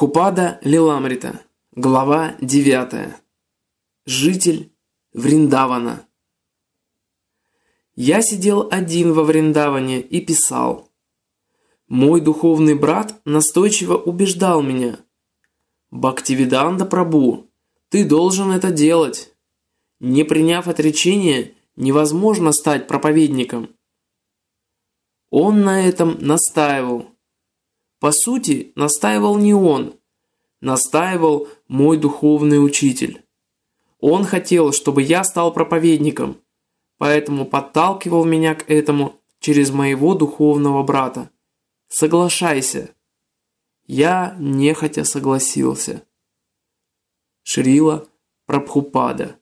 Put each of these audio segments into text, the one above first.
Прабхупада Лиламрита. Глава 9. Житель Вриндавана. Я сидел один во Вриндаване и писал. Мой духовный брат настойчиво убеждал меня. «Бхактивиданта Прабху, ты должен это делать. Не приняв отречение, невозможно стать проповедником». Он на этом настаивал. По сути, настаивал не он. Настаивал мой духовный учитель. Он хотел, чтобы я стал проповедником, поэтому подталкивал меня к этому через моего духовного брата. Соглашайся. Я нехотя согласился. Шрила Прабхупада.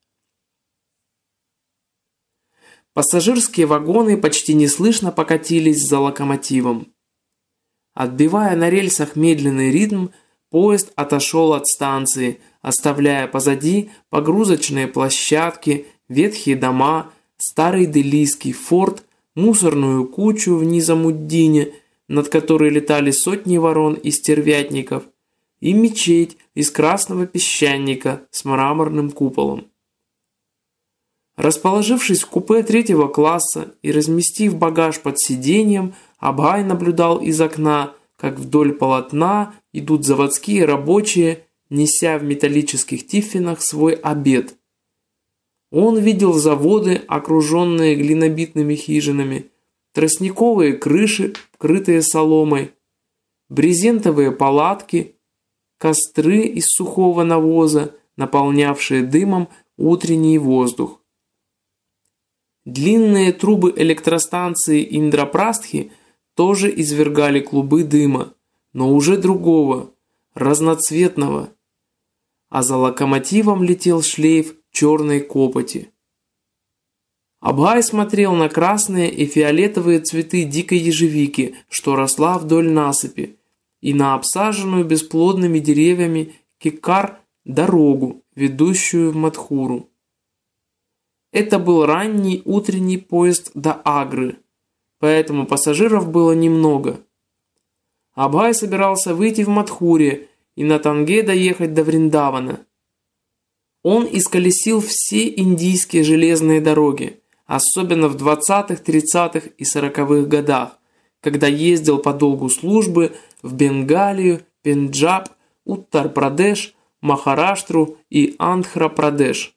Пассажирские вагоны почти неслышно покатились за локомотивом. Отбивая на рельсах медленный ритм, поезд отошел от станции, оставляя позади погрузочные площадки, ветхие дома, старый делийский форт, мусорную кучу в Низамуддине, над которой летали сотни ворон и стервятников, и мечеть из красного песчаника с мраморным куполом. Расположившись в купе третьего класса и разместив багаж под сиденьем, Абхай наблюдал из окна, как вдоль полотна идут заводские рабочие, неся в металлических тиффинах свой обед. Он видел заводы, окруженные глинобитными хижинами, тростниковые крыши, крытые соломой, брезентовые палатки, костры из сухого навоза, наполнявшие дымом утренний воздух. Длинные трубы электростанции Индрапрастхи тоже извергали клубы дыма, но уже другого, разноцветного, а за локомотивом летел шлейф черной копоти. Абхай смотрел на красные и фиолетовые цветы дикой ежевики, что росла вдоль насыпи, и на обсаженную бесплодными деревьями кикар дорогу, ведущую в Мадхуру. Это был ранний утренний поезд до Агры, поэтому пассажиров было немного. Абхай собирался выйти в Мадхуре и на танге доехать до Вриндавана. Он исколесил все индийские железные дороги, особенно в 20-х, 30-х и 40-х годах, когда ездил по долгу службы в Бенгалию, Пенджаб, Уттар-Прадеш, Махараштру и Андхра-Прадеш.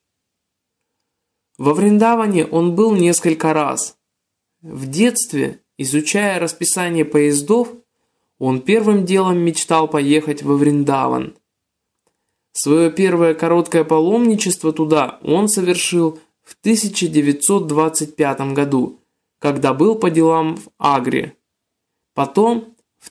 Во Вриндаване он был несколько раз. В детстве, изучая расписание поездов, он первым делом мечтал поехать во Вриндаван. Свое первое короткое паломничество туда он совершил в 1925 году, когда был по делам в Агре. Потом в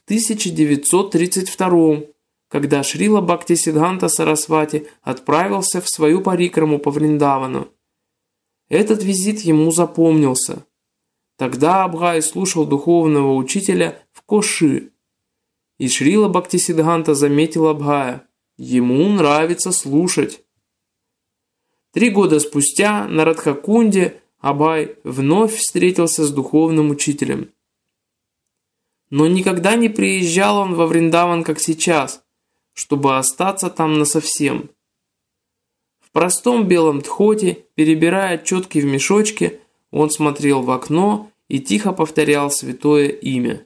1932, когда Шрила Бхактисиддханта Сарасвати отправился в свою парикраму по Вриндавану. Этот визит ему запомнился. Тогда Абхай слушал духовного учителя в Коши. И Шрила Бхактисиддханта заметил Абхая. Ему нравится слушать. 3 года спустя на Радхакунде Абхай вновь встретился с духовным учителем. Но никогда не приезжал он во Вриндаван, как сейчас, чтобы остаться там насовсем. В простом белом тхоте, перебирая четки в мешочке, он смотрел в окно и тихо повторял святое имя.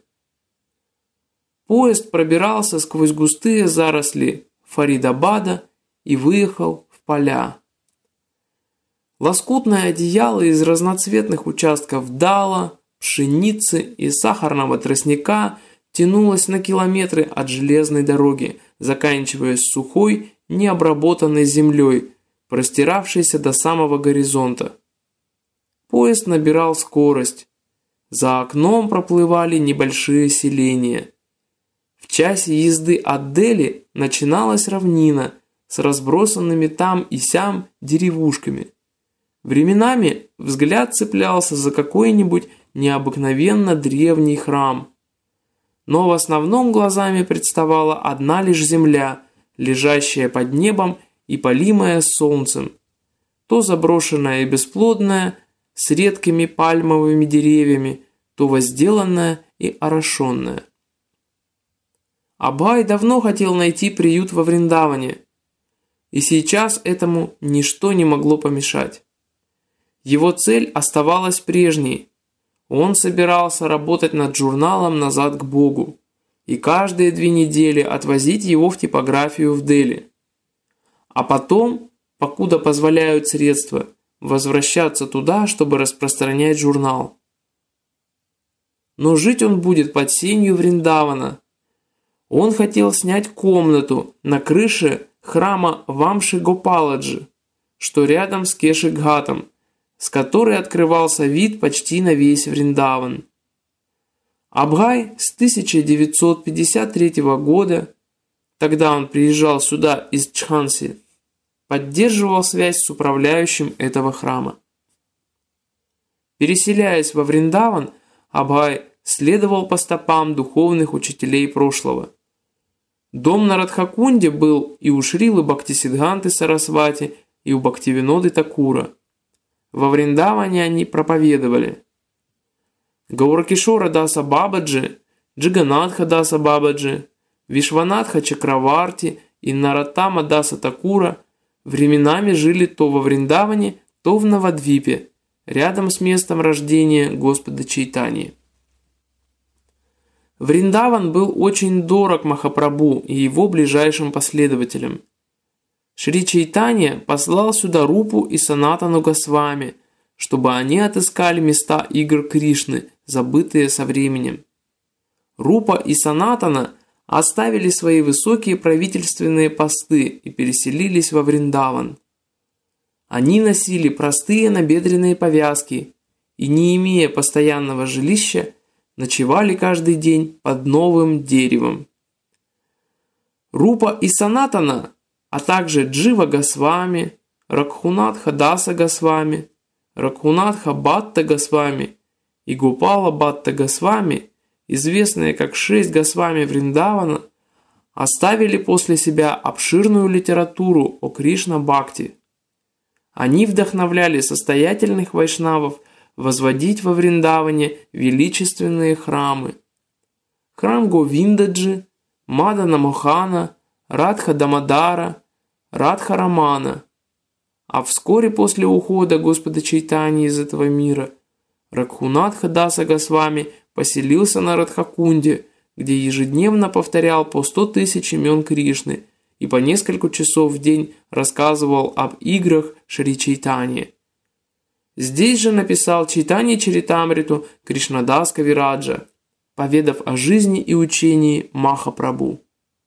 Поезд пробирался сквозь густые заросли Фаридабада и выехал в поля. Лоскутное одеяло из разноцветных участков дала, пшеницы и сахарного тростника тянулось на километры от железной дороги, заканчиваясь сухой, необработанной землей, простиравшейся до самого горизонта. Поезд набирал скорость. За окном проплывали небольшие селения. В часе езды от Дели начиналась равнина с разбросанными там и сям деревушками. Временами взгляд цеплялся за какой-нибудь необыкновенно древний храм. Но в основном глазами представала одна лишь земля, лежащая под небом и полимая солнцем, то заброшенная и бесплодная, с редкими пальмовыми деревьями, то возделанная и орошенная. Абхай давно хотел найти приют во Вриндаване, и сейчас этому ничто не могло помешать. Его цель оставалась прежней. Он собирался работать над журналом «Назад к Богу» и каждые 2 недели отвозить его в типографию в Дели. А потом, покуда позволяют средства, возвращаться туда, чтобы распространять журнал. Но жить он будет под сенью Вриндавана. Он хотел снять комнату на крыше храма Вамши Гопаладжи, что рядом с Кеши-Гхатом, с которой открывался вид почти на весь Вриндаван. Абхай с 1953 года, тогда он приезжал сюда из Джханси, поддерживал связь с управляющим этого храма. Переселяясь во Вриндаван, Абхай следовал по стопам духовных учителей прошлого. Дом на Радхакунде был и у Шрилы Бхактисиддханты Сарасвати, и у Бхактивиноды Такура. Во Вриндаване они проповедовали. Гауракишора Даса Бабаджи, Джиганатха Даса Бабаджи, Вишванатха Чакраварти и Нароттама Даса Такура временами жили то во Вриндаване, то в Навадвипе, рядом с местом рождения Господа Чайтаньи. Вриндаван был очень дорог Махапрабху и его ближайшим последователям. Шри Чайтанья послал сюда Рупу и Санатану Госвами, чтобы они отыскали места игр Кришны, забытые со временем. Рупа и Санатана оставили свои высокие правительственные посты и переселились во Вриндаван. Они носили простые набедренные повязки и, не имея постоянного жилища, ночевали каждый день под новым деревом. Рупа и Санатана, а также Джива Госвами, Ракхунатха Даса Госвами, Ракхунатха Бхатта Госвами и Гопала Бхатта Госвами, известные как 6 Госвами Вриндавана, оставили после себя обширную литературу о Кришна-бхакти. Они вдохновляли состоятельных вайшнавов возводить во Вриндаване величественные храмы. Храм Говиндаджи, Мадана Мохана, Радха Дамадара, Радха Рамана. А вскоре после ухода Господа Чайтаньи из этого мира Ракхунатха Даса Госвами поселился на Радхакунде, где ежедневно повторял по 100 тысяч имен Кришны и по несколько часов в день рассказывал об играх Шри Чайтаньи. Здесь же написал Чайтанья Чаритамриту Кришнадас Кавираджа, поведав о жизни и учении Махапрабху.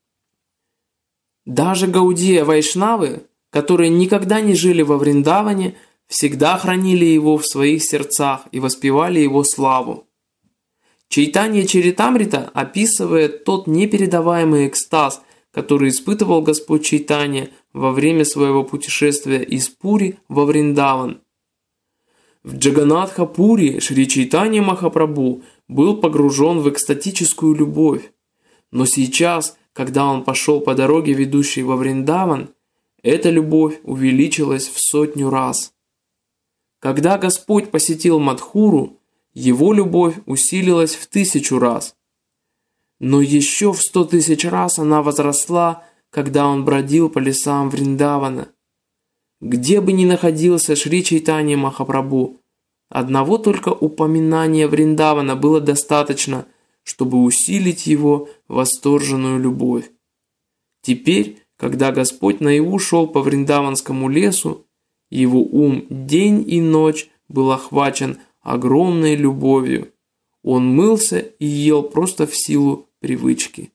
Даже Гаудия Вайшнавы, которые никогда не жили во Вриндаване, всегда хранили его в своих сердцах и воспевали его славу. Чайтанья Чаритамрита описывает тот непередаваемый экстаз, который испытывал Господь Чайтанья во время своего путешествия из Пури во Вриндаван. В Джаганатха-Пури Шри Чайтанья Махапрабху был погружен в экстатическую любовь, но сейчас, когда он пошел по дороге, ведущей во Вриндаван, эта любовь увеличилась в 100 раз. Когда Господь посетил Мадхуру, его любовь усилилась в 1000 раз. Но еще в 100 000 раз она возросла, когда он бродил по лесам Вриндавана. Где бы ни находился Шри Чайтанья Махапрабху, одного только упоминания Вриндавана было достаточно, чтобы усилить его восторженную любовь. Теперь, когда Господь наяву шел по Вриндаванскому лесу, его ум день и ночь был охвачен огромной любовью. Он мылся и ел просто в силу привычки.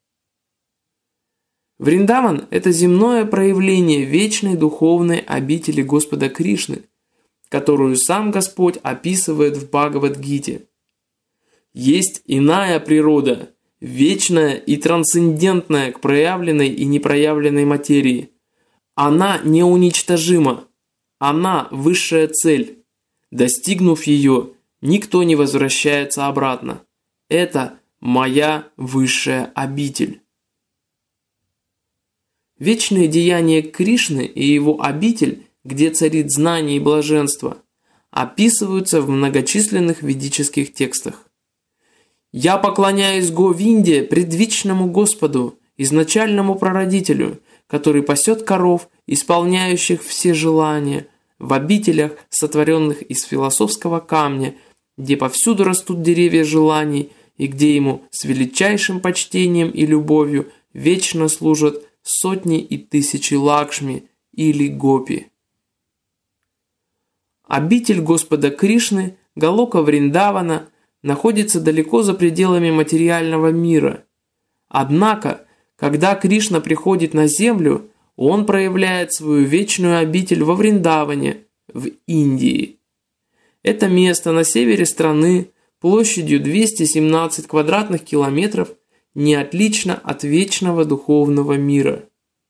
Вриндаван – это земное проявление вечной духовной обители Господа Кришны, которую сам Господь описывает в Бхагавад-гите. Есть иная природа, вечная и трансцендентная к проявленной и непроявленной материи. Она неуничтожима, она высшая цель. Достигнув ее, никто не возвращается обратно. Это моя высшая обитель. Вечные деяния Кришны и его обитель, где царит знание и блаженство, описываются в многочисленных ведических текстах. Я поклоняюсь Говинде, предвечному Господу, изначальному прародителю, который пасет коров, исполняющих все желания, в обителях, сотворенных из философского камня, где повсюду растут деревья желаний, и где ему с величайшим почтением и любовью вечно служат сотни и тысячи Лакшми или Гопи. Обитель Господа Кришны, Галока Вриндавана, находится далеко за пределами материального мира. Однако, когда Кришна приходит на землю, он проявляет свою вечную обитель во Вриндаване, в Индии. Это место на севере страны, площадью 217 квадратных километров, не отлично от вечного духовного мира.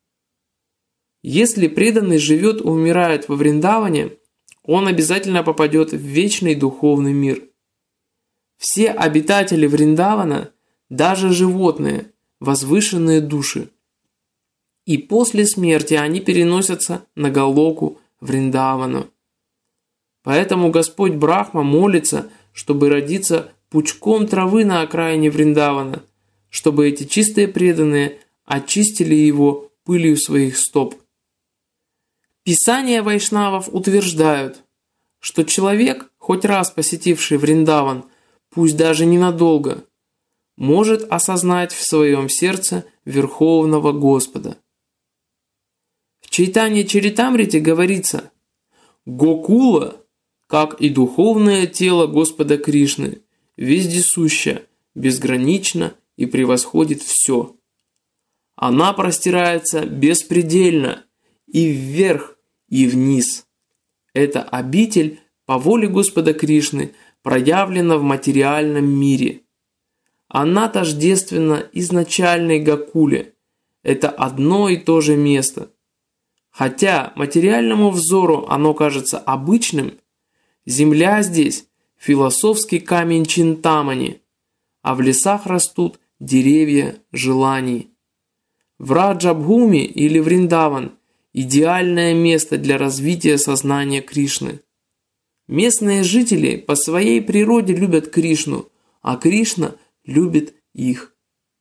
Если преданный живет и умирает во Вриндаване, он обязательно попадет в вечный духовный мир. Все обитатели Вриндавана, даже животные, возвышенные души. И после смерти они переносятся на Галоку Вриндавану. Поэтому Господь Брахма молится, чтобы родиться пучком травы на окраине Вриндавана, чтобы эти чистые преданные очистили его пылью своих стоп. Писания вайшнавов утверждают, что человек, хоть раз посетивший Вриндаван, пусть даже ненадолго, может осознать в своем сердце Верховного Господа. В Чайтанья Чаритамрите говорится: «Гокула, как и духовное тело Господа Кришны, вездесуща, безгранична и превосходит все. Она простирается беспредельно и вверх, и вниз. Эта обитель по воле Господа Кришны проявлена в материальном мире. Она тождественна изначальной Гокуле. Это одно и то же место. Хотя материальному взору оно кажется обычным, земля здесь – философский камень Чинтамани, а в лесах растут деревья желаний. Враджабхуми или Вриндаван – идеальное место для развития сознания Кришны. Местные жители по своей природе любят Кришну, а Кришна любит их.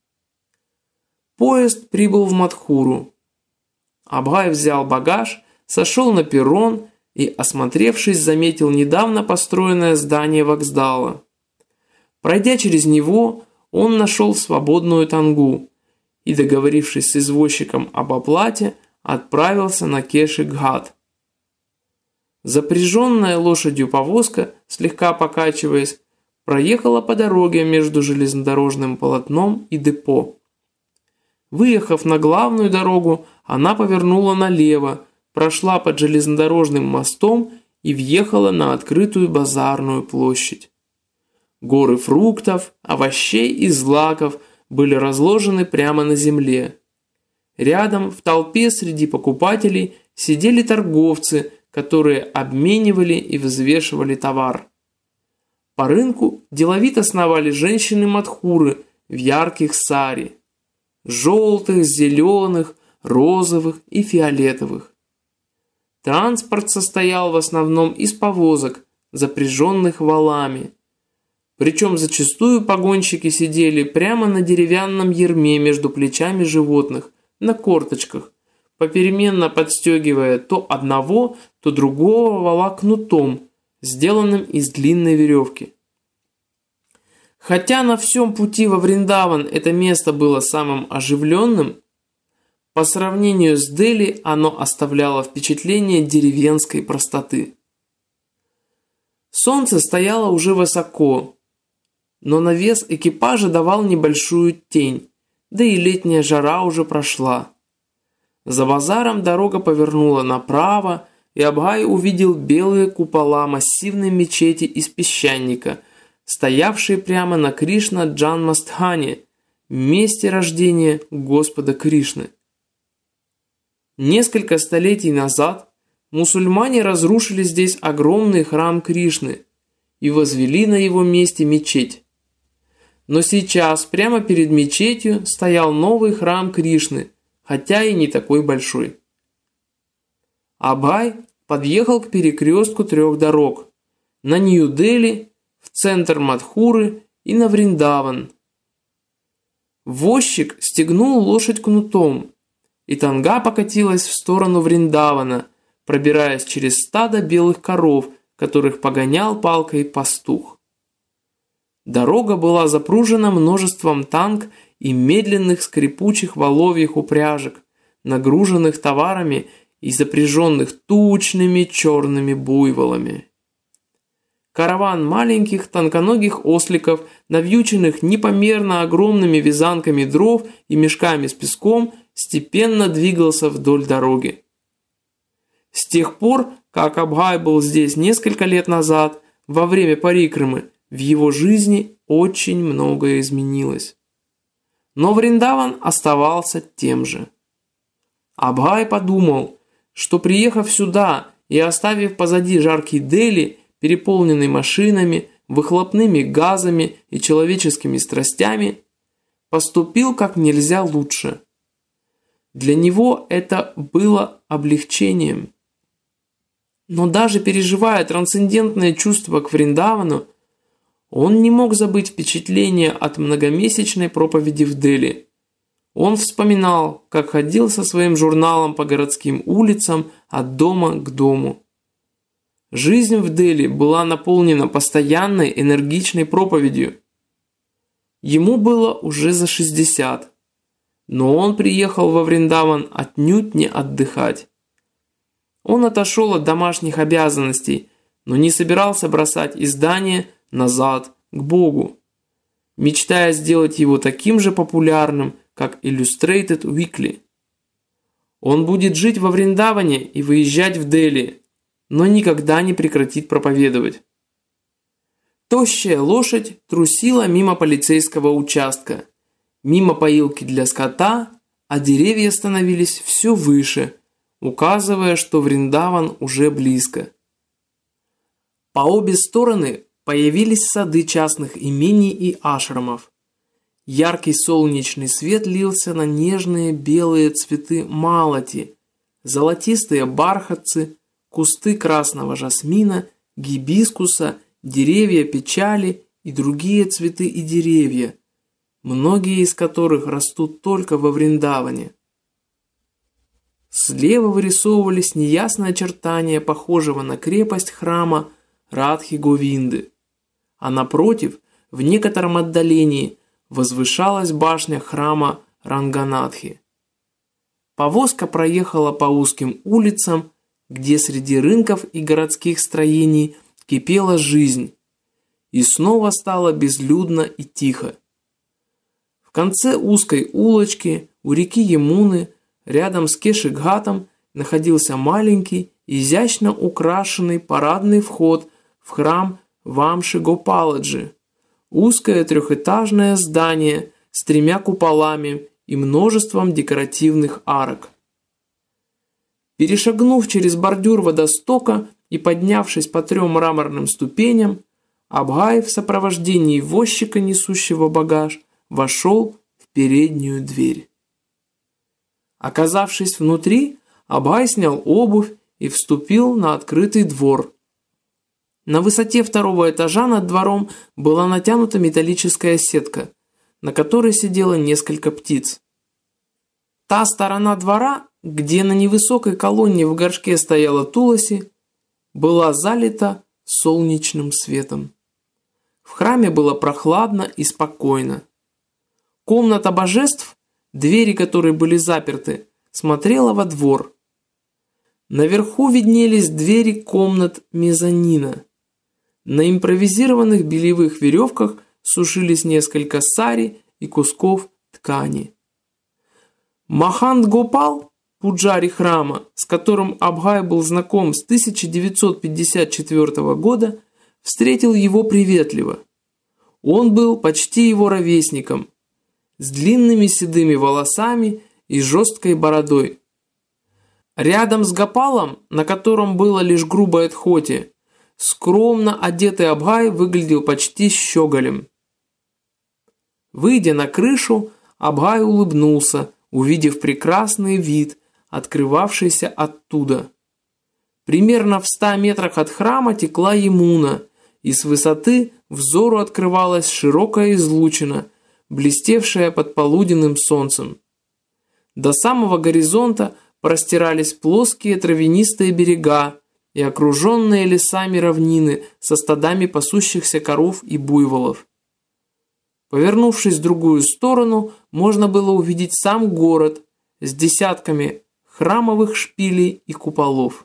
Поезд прибыл в Мадхуру. Абхай взял багаж, сошел на перрон и, осмотревшись, заметил недавно построенное здание вокзала. Пройдя через него, он нашел свободную тангу и, договорившись с извозчиком об оплате, отправился на Кеши-Гхат. Запряженная лошадью повозка, слегка покачиваясь, проехала по дороге между железнодорожным полотном и депо. Выехав на главную дорогу, она повернула налево, прошла под железнодорожным мостом и въехала на открытую базарную площадь. Горы фруктов, овощей и злаков были разложены прямо на земле. Рядом, в толпе среди покупателей, сидели торговцы, которые обменивали и взвешивали товар. По рынку деловито сновали женщины Мадхуры в ярких сари. Желтых, зеленых, розовых и фиолетовых. Транспорт состоял в основном из повозок, запряженных валами. Причем зачастую погонщики сидели прямо на деревянном ярме между плечами животных, на корточках, попеременно подстегивая то одного, то другого вала кнутом, сделанным из длинной веревки. Хотя на всем пути во Вриндаван это место было самым оживленным, по сравнению с Дели оно оставляло впечатление деревенской простоты. Солнце стояло уже высоко, но навес экипажа давал небольшую тень, да и летняя жара уже прошла. За базаром дорога повернула направо, и Абхай увидел белые купола массивной мечети из песчаника, стоявшие прямо на Кришна-Джанмастхане, месте рождения Господа Кришны. Несколько столетий назад мусульмане разрушили здесь огромный храм Кришны и возвели на его месте мечеть. Но сейчас прямо перед мечетью стоял новый храм Кришны, хотя и не такой большой. Абхай подъехал к перекрестку трех дорог – на Нью-Дели, в центр Мадхуры и на Вриндаван. Возчик стегнул лошадь кнутом, и танга покатилась в сторону Вриндавана, пробираясь через стадо белых коров, которых погонял палкой пастух. Дорога была запружена множеством танг и медленных скрипучих воловьих упряжек, нагруженных товарами и запряженных тучными черными буйволами. Караван маленьких тонконогих осликов, навьюченных непомерно огромными вязанками дров и мешками с песком, степенно двигался вдоль дороги. С тех пор, как Абгай был здесь несколько лет назад, во время парикрамы, в его жизни очень многое изменилось. Но Вриндаван оставался тем же. Абгай подумал, что приехав сюда и оставив позади жаркий Дели, переполненный машинами, выхлопными газами и человеческими страстями, поступил как нельзя лучше. Для него это было облегчением. Но даже переживая трансцендентное чувство к Вриндавану, он не мог забыть впечатление от многомесячной проповеди в Дели. Он вспоминал, как ходил со своим журналом по городским улицам от дома к дому. Жизнь в Дели была наполнена постоянной энергичной проповедью. Ему было уже за 60, но он приехал во Вриндаван отнюдь не отдыхать. Он отошел от домашних обязанностей, но не собирался бросать издание назад к Богу, мечтая сделать его таким же популярным, как Illustrated Weekly. Он будет жить во Вриндаване и выезжать в Дели, но никогда не прекратит проповедовать. Тощая лошадь трусила мимо полицейского участка, мимо поилки для скота, а деревья становились все выше, указывая, что Вриндаван уже близко. По обе стороны появились сады частных имений и ашрамов. Яркий солнечный свет лился на нежные белые цветы малати, золотистые бархатцы, кусты красного жасмина, гибискуса, деревья печали и другие цветы и деревья, многие из которых растут только во Вриндаване. Слева вырисовывались неясные очертания похожего на крепость храма Радхи-Говинды, а напротив, в некотором отдалении, возвышалась башня храма Ранганатхи. Повозка проехала по узким улицам, где среди рынков и городских строений кипела жизнь, и снова стало безлюдно и тихо. В конце узкой улочки у реки Ямуны, рядом с Кеши-Гхатом, находился маленький, изящно украшенный парадный вход в храм Вамши-Гопаладжи, узкое трехэтажное здание с 3 куполами и множеством декоративных арок. Перешагнув через бордюр водостока и поднявшись по 3 мраморным ступеням, Абгай в сопровождении возчика, несущего багаж, вошел в переднюю дверь. Оказавшись внутри, Абгай снял обувь и вступил на открытый двор. На высоте 2-го этажа над двором была натянута металлическая сетка, на которой сидело несколько птиц. Та сторона двора, где на невысокой колонне в горшке стояла Туласи, была залита солнечным светом. В храме было прохладно и спокойно. Комната божеств, двери которой были заперты, смотрела во двор. Наверху виднелись двери комнат мезонина. На импровизированных бельевых веревках сушились несколько сари и кусков ткани. Махант Гопал, пуджари храма, с которым Абгай был знаком с 1954 года, встретил его приветливо. Он был почти его ровесником, с длинными седыми волосами и жесткой бородой. Рядом с Гопалом, на котором было лишь грубое тхоти, скромно одетый Абгай выглядел почти щеголем. Выйдя на крышу, Абгай улыбнулся, увидев прекрасный вид, открывавшийся оттуда. Примерно в 100 метрах от храма текла Ямуна, и с высоты взору открывалась широкая излучина, блестевшая под полуденным солнцем. До самого горизонта простирались плоские травянистые берега и окруженные лесами равнины со стадами пасущихся коров и буйволов. Повернувшись в другую сторону, можно было увидеть сам город с десятками храмовых шпилей и куполов.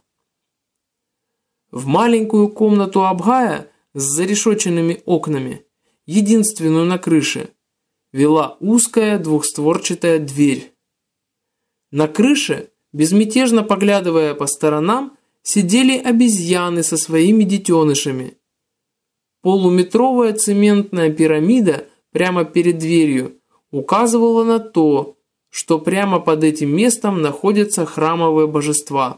В маленькую комнату Абгая с зарешоченными окнами, единственную на крыше, вела узкая двухстворчатая дверь. На крыше, безмятежно поглядывая по сторонам, сидели обезьяны со своими детенышами. Полуметровая цементная пирамида прямо перед дверью указывала на то, что прямо под этим местом находятся храмовые божества.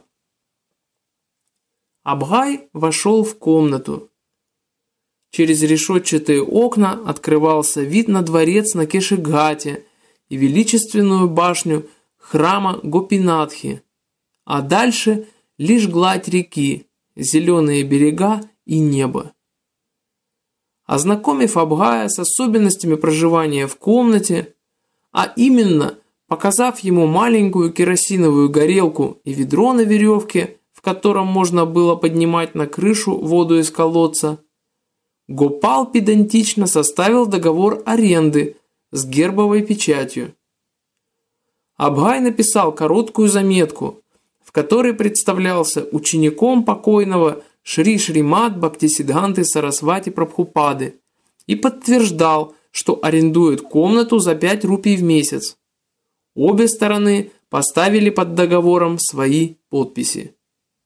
Абгай вошел в комнату. Через решетчатые окна открывался вид на дворец на Кешигате и величественную башню храма Гопинатхи, а дальше лишь гладь реки, зеленые берега и небо. Ознакомив Абгая с особенностями проживания в комнате, а именно показав ему маленькую керосиновую горелку и ведро на веревке, в котором можно было поднимать на крышу воду из колодца, Гопал педантично составил договор аренды с гербовой печатью. Абгай написал короткую заметку, в которой представлялся учеником покойного Шри Шримад Бхактисиддханты Сарасвати Прабхупады и подтверждал, что арендует комнату за 5 рупий в месяц. Обе стороны поставили под договором свои подписи.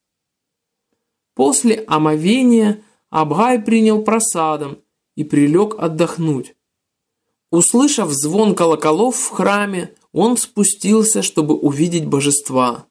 После омовения Абгай принял прасадам и прилег отдохнуть. Услышав звон колоколов в храме, он спустился, чтобы увидеть божества.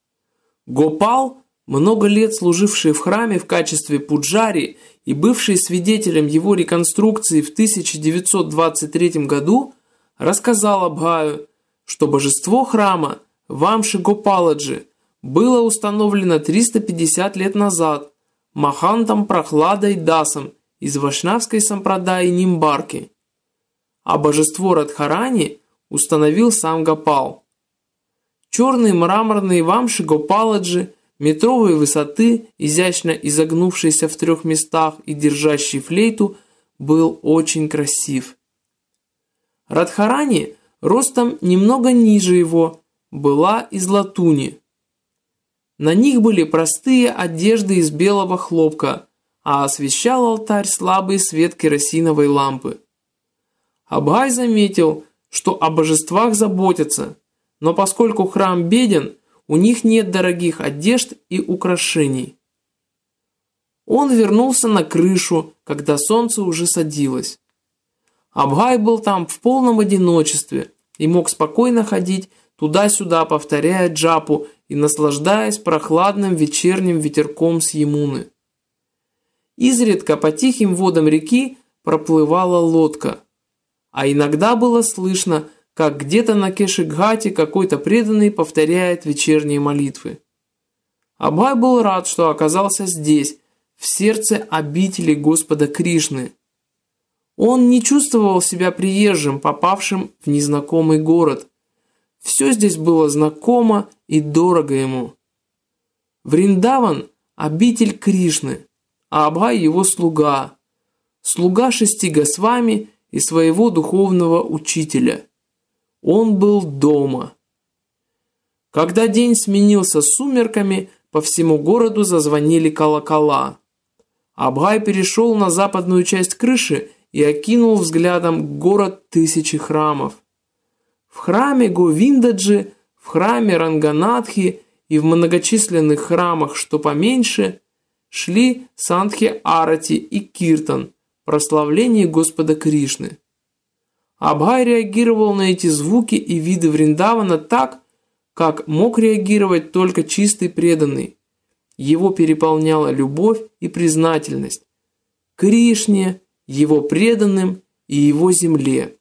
Гопал, много лет служивший в храме в качестве пуджари и бывший свидетелем его реконструкции в 1923 году, рассказал Абгаю, что божество храма Вамши Гопаладжи было установлено 350 лет назад Махантом Прахладой Дасом из Вайшнавской сампрадаи Нимбарки, а божество Радхарани установил сам Гопал. Черный мраморный Вамши Гопаладжи метровой высоты, изящно изогнувшийся в 3 местах и держащий флейту, был очень красив. Радхарани, ростом немного ниже его, была из латуни. На них были простые одежды из белого хлопка, а освещал алтарь слабый свет керосиновой лампы. Абгай заметил, что о божествах заботятся, но поскольку храм беден, у них нет дорогих одежд и украшений. Он вернулся на крышу, когда солнце уже садилось. Абгай был там в полном одиночестве и мог спокойно ходить туда-сюда, повторяя джапу и наслаждаясь прохладным вечерним ветерком с Ямуны. Изредка по тихим водам реки проплывала лодка, а иногда было слышно, как где-то на Кешигхате какой-то преданный повторяет вечерние молитвы. Абгай был рад, что оказался здесь, в сердце обители Господа Кришны. Он не чувствовал себя приезжим, попавшим в незнакомый город. Все здесь было знакомо и дорого ему. Вриндаван – обитель Кришны, а Абгай – его слуга 6 Госвами и своего духовного учителя. Он был дома. Когда день сменился сумерками, по всему городу зазвонили колокола. Абгай перешел на западную часть крыши и окинул взглядом город 1000 храмов. В храме Говиндаджи, в храме Ранганатхи и в многочисленных храмах, что поменьше, шли Сандхи Арати и Киртан, прославление Господа Кришны. Абгай реагировал на эти звуки и виды Вриндавана так, как мог реагировать только чистый преданный. Его переполняла любовь и признательность к Кришне, его преданным и его земле.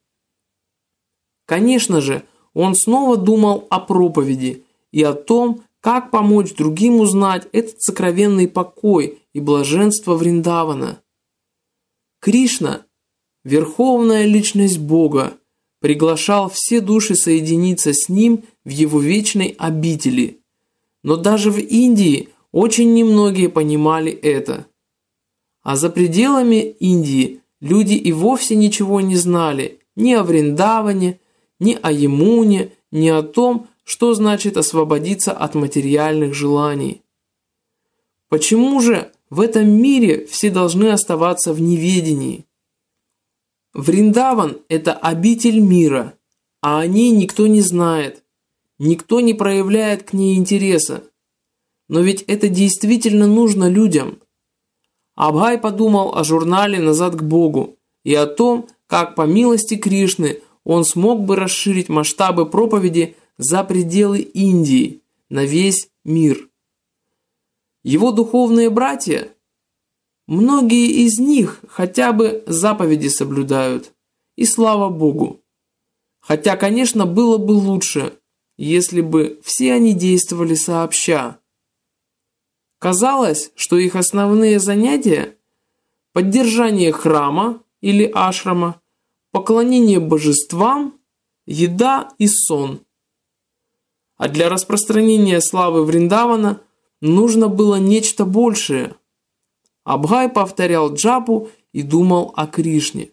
Конечно же, он снова думал о проповеди и о том, как помочь другим узнать этот сокровенный покой и блаженство Вриндавана. Кришна, верховная личность Бога, приглашал все души соединиться с Ним в Его вечной обители. Но даже в Индии очень немногие понимали это. А за пределами Индии люди и вовсе ничего не знали ни о Вриндаване, ни о Ямуне, ни о том, что значит освободиться от материальных желаний. Почему же в этом мире все должны оставаться в неведении? Вриндаван – это обитель мира, а о ней никто не знает, никто не проявляет к ней интереса. Но ведь это действительно нужно людям. Абхай подумал о журнале «Назад к Богу» и о том, как по милости Кришны он смог бы расширить масштабы проповеди за пределы Индии, на весь мир. Его духовные братья, многие из них хотя бы заповеди соблюдают, и слава Богу. Хотя, конечно, было бы лучше, если бы все они действовали сообща. Казалось, что их основные занятия – поддержание храма или ашрама, поклонение божествам, еда и сон. А для распространения славы Вриндавана нужно было нечто большее. Абхай повторял джапу и думал о Кришне.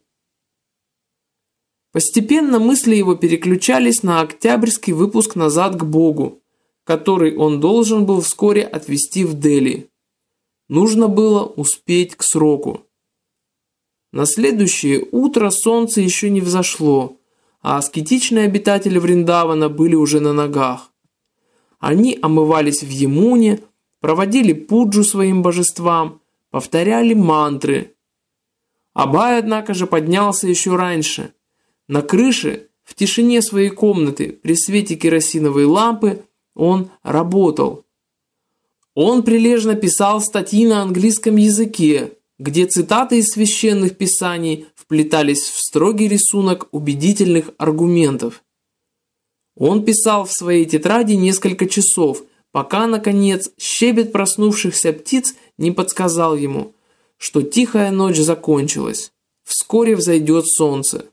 Постепенно мысли его переключались на октябрьский выпуск «Назад к Богу», который он должен был вскоре отвезти в Дели. Нужно было успеть к сроку. На следующее утро солнце еще не взошло, а аскетичные обитатели Вриндавана были уже на ногах. Они омывались в Ямуне, проводили пуджу своим божествам, повторяли мантры. Абхай, однако же, поднялся еще раньше. На крыше, в тишине своей комнаты, при свете керосиновой лампы, он работал. Он прилежно писал статьи на английском языке, где цитаты из священных писаний вплетались в строгий рисунок убедительных аргументов. Он писал в своей тетради несколько часов, пока, наконец, щебет проснувшихся птиц не подсказал ему, что тихая ночь закончилась. Вскоре взойдет солнце.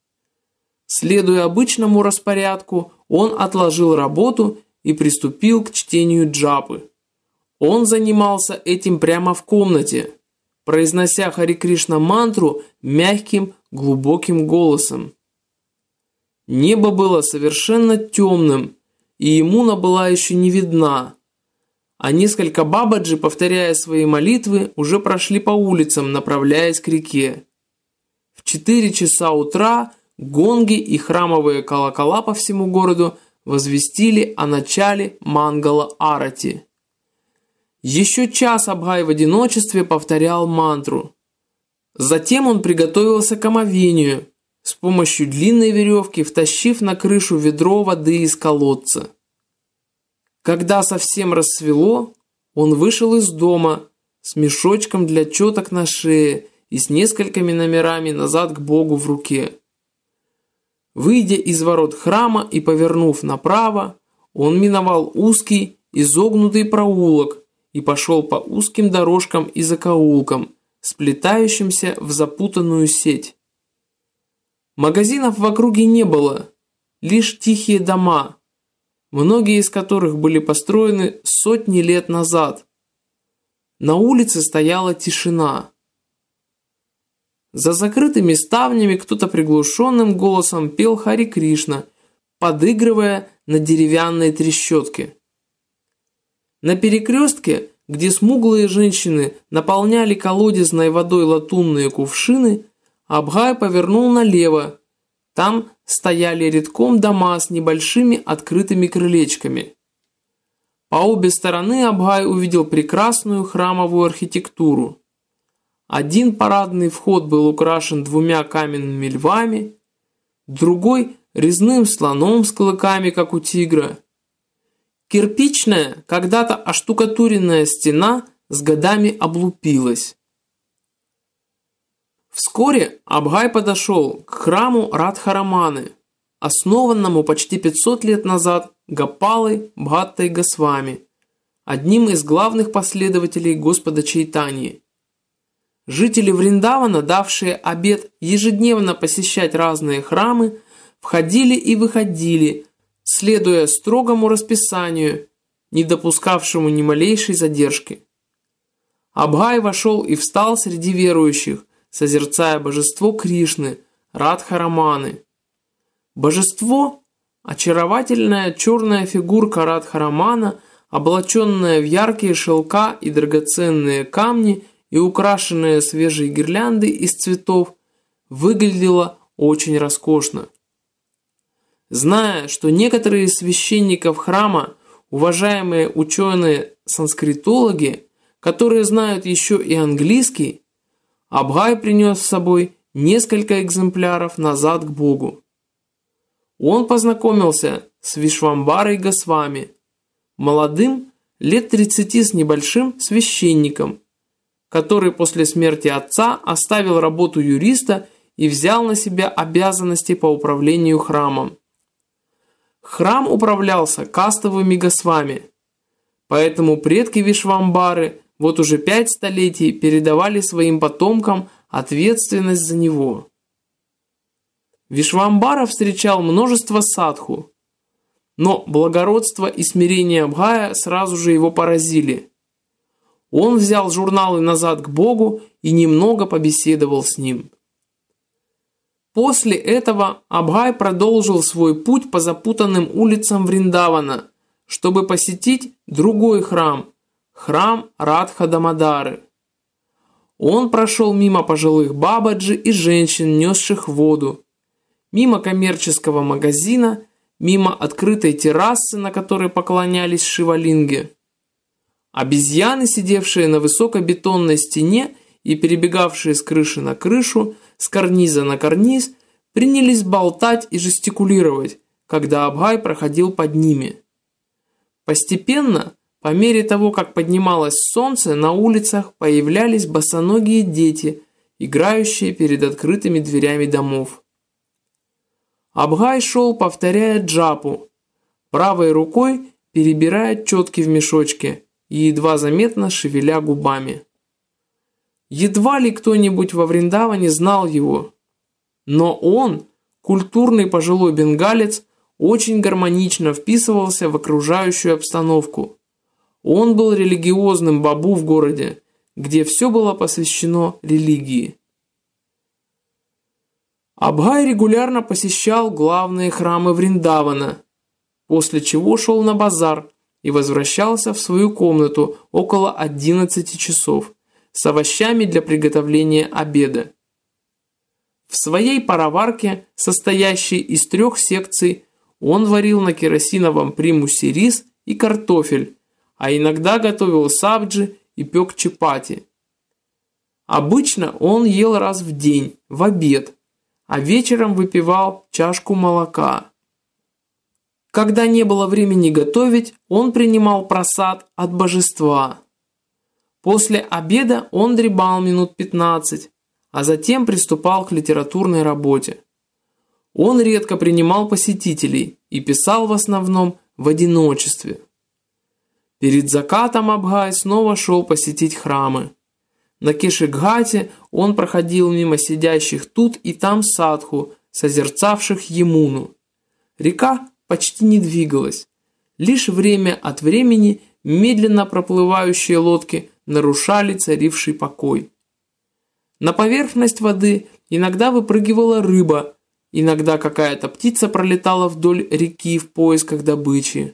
Следуя обычному распорядку, он отложил работу и приступил к чтению джапы. Он занимался этим прямо в комнате, произнося Хари Кришна мантру мягким, глубоким голосом. Небо было совершенно темным, и Ямуна была еще не видна, а несколько бабаджи, повторяя свои молитвы, уже прошли по улицам, направляясь к реке. В 4 часа утра гонги и храмовые колокола по всему городу возвестили о начале Мангала-арати. Еще час Абхай в одиночестве повторял мантру. Затем он приготовился к омовению, с помощью длинной веревки втащив на крышу ведро воды из колодца. Когда совсем рассвело, он вышел из дома с мешочком для четок на шее и с несколькими номерами «Назад к Богу» в руке. Выйдя из ворот храма и повернув направо, он миновал узкий, изогнутый проулок и пошел по узким дорожкам и закоулкам, сплетающимся в запутанную сеть. Магазинов в округе не было, лишь тихие дома, многие из которых были построены сотни лет назад. На улице стояла тишина. За закрытыми ставнями кто-то приглушенным голосом пел Хари Кришна, подыгрывая на деревянной трещотке. На перекрестке, где смуглые женщины наполняли колодезной водой латунные кувшины, Абхай повернул налево. Там стояли рядком дома с небольшими открытыми крылечками. По обе стороны Абхай увидел прекрасную храмовую архитектуру. Один парадный вход был украшен 2 каменными львами, другой – резным слоном с клыками, как у тигра. Кирпичная, когда-то оштукатуренная стена с годами облупилась. Вскоре Абхай подошел к храму Радхараманы, основанному почти 500 лет назад Гопалой Бхаттой Госвами, одним из главных последователей Господа Чайтаньи. Жители Вриндавана, давшие обет ежедневно посещать разные храмы, входили и выходили, следуя строгому расписанию, не допускавшему ни малейшей задержки. Абхай вошел и встал среди верующих, созерцая божество Кришны, Радхараманы. Божество – очаровательная черная фигурка Радхарамана, облаченная в яркие шелка и драгоценные камни и украшенная свежей гирляндой из цветов, выглядела очень роскошно. Зная, что некоторые из священников храма, уважаемые ученые-санскритологи, которые знают еще и английский, Абхай принес с собой несколько экземпляров назад к Богу. Он познакомился с Вишвамбарой Госвами, молодым, лет 30 с небольшим священником, который после смерти отца оставил работу юриста и взял на себя обязанности по управлению храмом. Храм управлялся кастовыми Госвами, поэтому предки Вишвамбары вот уже 5 столетий передавали своим потомкам ответственность за него. Вишвамбара встречал множество садху, но благородство и смирение Абхая сразу же его поразили. Он взял журналы назад к Богу и немного побеседовал с ним. После этого Абхай продолжил свой путь по запутанным улицам Вриндавана, чтобы посетить другой храм – храм Радха-Дамодары. Он прошел мимо пожилых бабаджи и женщин, несших воду, мимо коммерческого магазина, мимо открытой террасы, на которой поклонялись Шивалинге. Обезьяны, сидевшие на высокой бетонной стене и перебегавшие с крыши на крышу, с карниза на карниз, принялись болтать и жестикулировать, когда Абхай проходил под ними. Постепенно, по мере того, как поднималось солнце, на улицах появлялись босоногие дети, играющие перед открытыми дверями домов. Абхай шел, повторяя джапу, правой рукой перебирая четки в мешочке и едва заметно шевеля губами. Едва ли кто-нибудь во Вриндаване знал его, но он, культурный пожилой бенгалец, очень гармонично вписывался в окружающую обстановку. Он был религиозным бабу в городе, где все было посвящено религии. Абхай регулярно посещал главные храмы Вриндавана, после чего шел на базар и возвращался в свою комнату около 11 часов с овощами для приготовления обеда. В своей пароварке, состоящей из 3 секций, он варил на керосиновом примусе рис и картофель, а иногда готовил сабджи и пек чапати. Обычно он ел раз в день, в обед, а вечером выпивал чашку молока. Когда не было времени готовить, он принимал прасад от божества. После обеда он дребал минут 15, а затем приступал к литературной работе. Он редко принимал посетителей и писал в основном в одиночестве. Перед закатом Абхай снова шел посетить храмы. На Кешигхате он проходил мимо сидящих тут и там садху, созерцавших Ямуну. Река почти не двигалась. Лишь время от времени медленно проплывающие лодки нарушали царивший покой. На поверхность воды иногда выпрыгивала рыба, иногда какая-то птица пролетала вдоль реки в поисках добычи.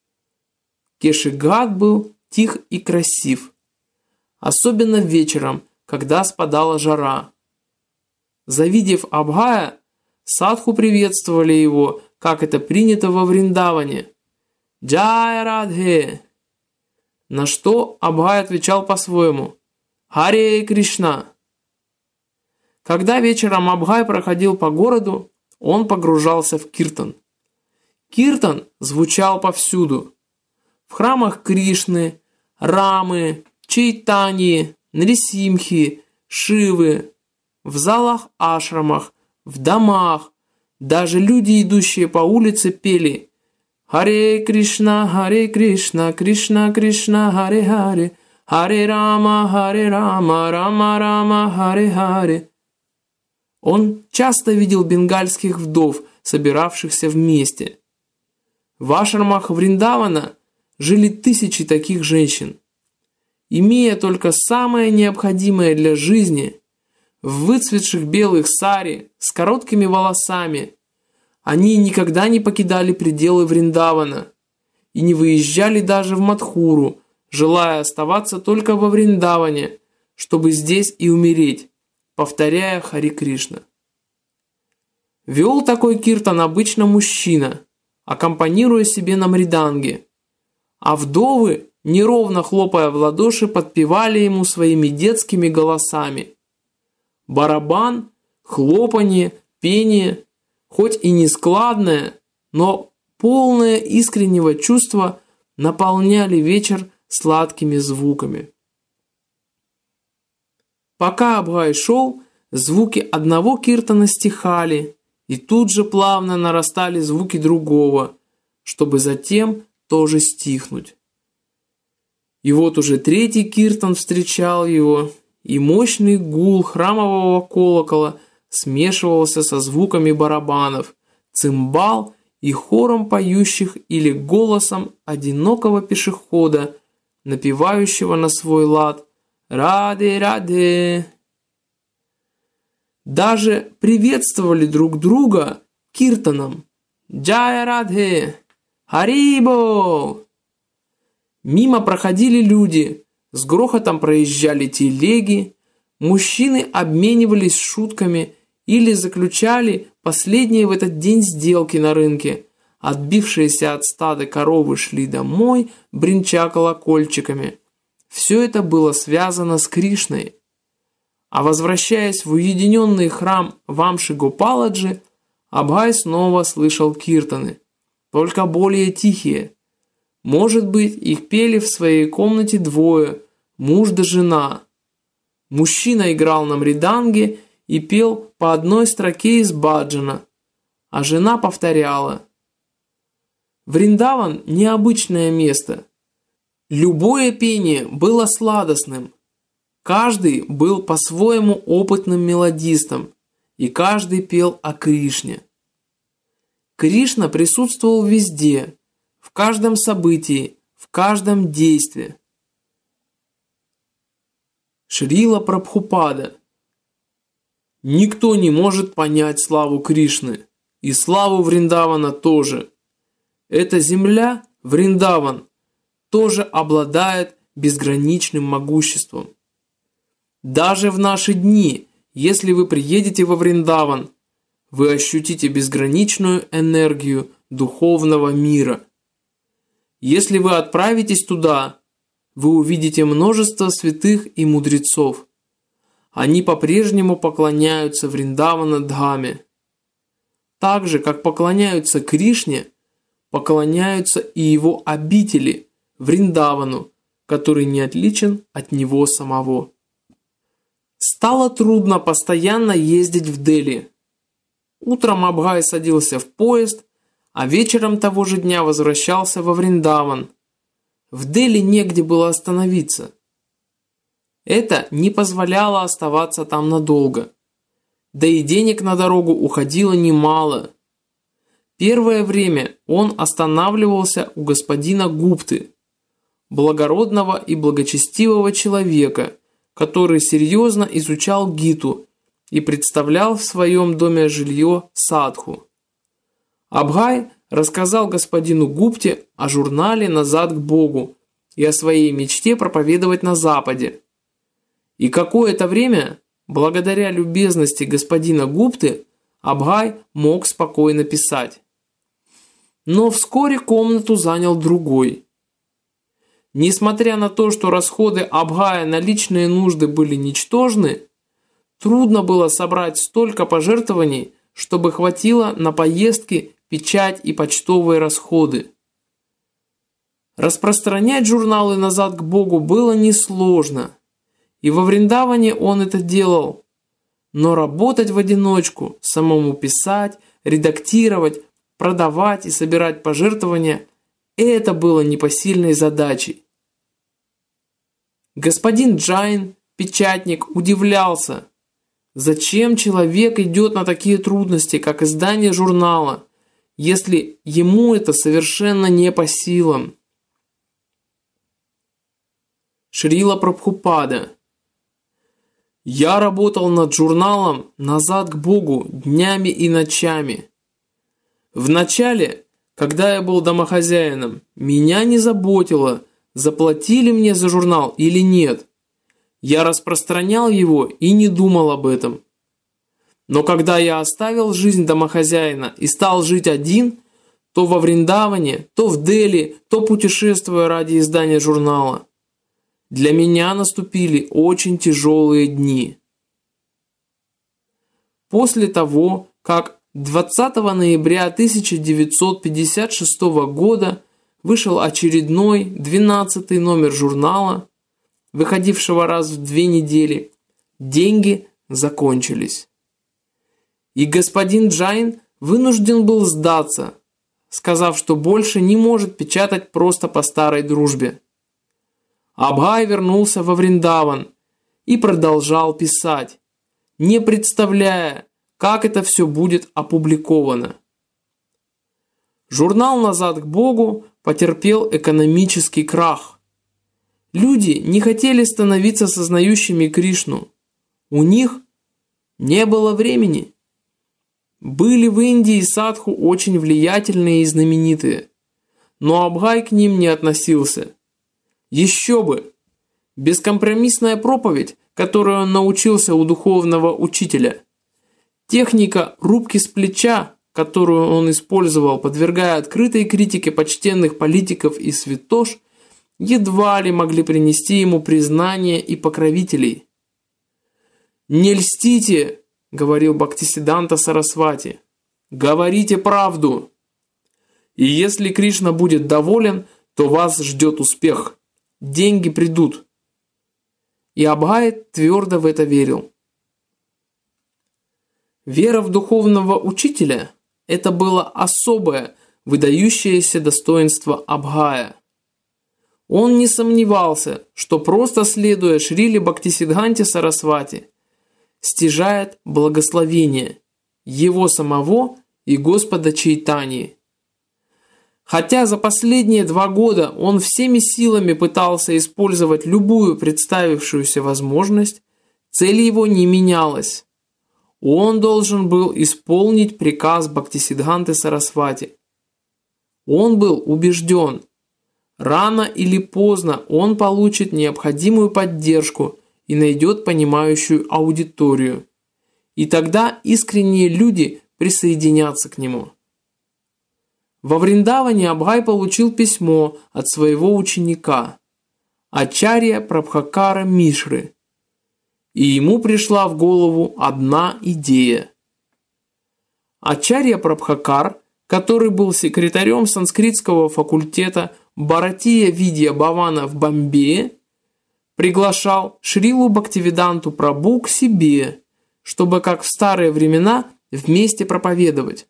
Кешигхат был тих и красив, особенно вечером, когда спадала жара. Завидев Абхая, садху приветствовали его, как это принято во Вриндаване. «Джай Радхе!» На что Абхай отвечал по-своему: «Харе Кришна!». Когда вечером Абхай проходил по городу, он погружался в киртан. Киртан звучал повсюду. В храмах Кришны, Рамы, Чайтаньи, Нрисимхи, Шивы, в залах-ашрамах, в домах, даже люди, идущие по улице, пели «Харе Кришна, Кришна Кришна, Харе Харе, Харе Рама, Рама Рама, Харе Харе. Он часто видел бенгальских вдов, собиравшихся вместе. В ашрамах Вриндавана жили тысячи таких женщин. Имея только самое необходимое для жизни, в выцветших белых сари, с короткими волосами, они никогда не покидали пределы Вриндавана и не выезжали даже в Мадхуру, желая оставаться только во Вриндаване, чтобы здесь и умереть, повторяя Хари Кришна. Вел такой киртан обычно мужчина, аккомпанируя себе на мриданге, а вдовы, неровно хлопая в ладоши, подпевали ему своими детскими голосами. Барабан, хлопанье, пение, хоть и нескладное, но полное искреннего чувства, наполняли вечер сладкими звуками. Пока Абгай шел, звуки одного киртана стихали, и тут же плавно нарастали звуки другого, чтобы затем тоже стихнуть. И вот уже третий киртан встречал его, и мощный гул храмового колокола смешивался со звуками барабанов, цимбал и хором поющих или голосом одинокого пешехода, напевающего на свой лад «Раде, раде». Даже приветствовали друг друга киртаном «Джая Радhe! Харибол!». Мимо проходили люди, с грохотом проезжали телеги, мужчины обменивались шутками или заключали последние в этот день сделки на рынке. Отбившиеся от стада коровы шли домой, бренча колокольчиками. Все это было связано с Кришной. А возвращаясь в уединенный храм Вамши-Гопаладжи, Абгай снова слышал киртаны, только более тихие. Может быть, их пели в своей комнате двое, муж да жена. Мужчина играл на мриданге и пел по одной строке из баджана, а жена повторяла. Вриндаван – необычное место. Любое пение было сладостным. Каждый был по-своему опытным мелодистом, и каждый пел о Кришне. Кришна присутствовал везде, в каждом событии, в каждом действии. Шрила Прабхупада. Никто не может понять славу Кришны, и славу Вриндавана тоже. Эта земля, Вриндаван, тоже обладает безграничным могуществом. Даже в наши дни, если вы приедете во Вриндаван, вы ощутите безграничную энергию духовного мира. Если вы отправитесь туда, вы увидите множество святых и мудрецов. Они по-прежнему поклоняются Вриндавана Дхаме. Так же, как поклоняются Кришне, поклоняются и его обители, Вриндавану, который не отличен от него самого. Стало трудно постоянно ездить в Дели. Утром Абгай садился в поезд, а вечером того же дня возвращался во Вриндаван. В Дели негде было остановиться. Это не позволяло оставаться там надолго. Да и денег на дорогу уходило немало. Первое время он останавливался у господина Гупты, благородного и благочестивого человека, который серьезно изучал Гиту и представлял в своем доме жилье садху. Абгай рассказал господину Гупте о журнале «Назад к Богу» и о своей мечте проповедовать на Западе. И какое-то время, благодаря любезности господина Гупты, Абгай мог спокойно писать. Но вскоре комнату занял другой. Несмотря на то, что расходы Абгая на личные нужды были ничтожны, трудно было собрать столько пожертвований, чтобы хватило на поездки, печать и почтовые расходы. Распространять журналы «Назад к Богу» было несложно, и во Вриндаване он это делал. Но работать в одиночку, самому писать, редактировать, продавать и собирать пожертвования – это было непосильной задачей. Господин Джайн, печатник, удивлялся, зачем человек идет на такие трудности, как издание журнала, если ему это совершенно не по силам. Шрила Прабхупада. Я работал над журналом «Назад к Богу» днями и ночами. Вначале, когда я был домохозяином, меня не заботило, заплатили мне за журнал или нет. Я распространял его и не думал об этом. Но когда я оставил жизнь домохозяина и стал жить один, то во Вриндаване, то в Дели, то путешествуя ради издания журнала, для меня наступили очень тяжелые дни. После того, как 20 ноября 1956 года вышел очередной 12-й номер журнала, выходившего раз в 2 недели, деньги закончились. И господин Джайн вынужден был сдаться, сказав, что больше не может печатать просто по старой дружбе. Абхай вернулся во Вриндаван и продолжал писать, не представляя, как это все будет опубликовано. Журнал «Назад к Богу» потерпел экономический крах. Люди не хотели становиться сознающими Кришну. У них не было времени. Были в Индии садху очень влиятельные и знаменитые, но Абхай к ним не относился. Еще бы! Бескомпромиссная проповедь, которую он научился у духовного учителя. Техника рубки с плеча, которую он использовал, подвергая открытой критике почтенных политиков и святош, едва ли могли принести ему признание и покровителей. «Не льстите!» – говорил Бхактисиддханта Сарасвати. «Говорите правду! И если Кришна будет доволен, то вас ждет успех. Деньги придут». И Абхай твердо в это верил. Вера в духовного учителя – это было особое, выдающееся достоинство Абхая. Он не сомневался, что просто следуя Шриле Бхактисиддханте Сарасвати, стяжает благословение его самого и Господа Чайтаньи. Хотя за последние 2 года он всеми силами пытался использовать любую представившуюся возможность, цель его не менялась. Он должен был исполнить приказ Бхактисиддханты Сарасвати. Он был убежден, рано или поздно он получит необходимую поддержку и найдет понимающую аудиторию. И тогда искренние люди присоединятся к нему. Во Вриндаване Абхай получил письмо от своего ученика, Ачарья Прабхакара Мишры, и ему пришла в голову одна идея. Ачарья Прабхакар, который был секретарем санскритского факультета Бхаратия Видья Бхавана в Бомбее, приглашал Шрилу Бхактивиданту Прабху к себе, чтобы, как в старые времена, вместе проповедовать.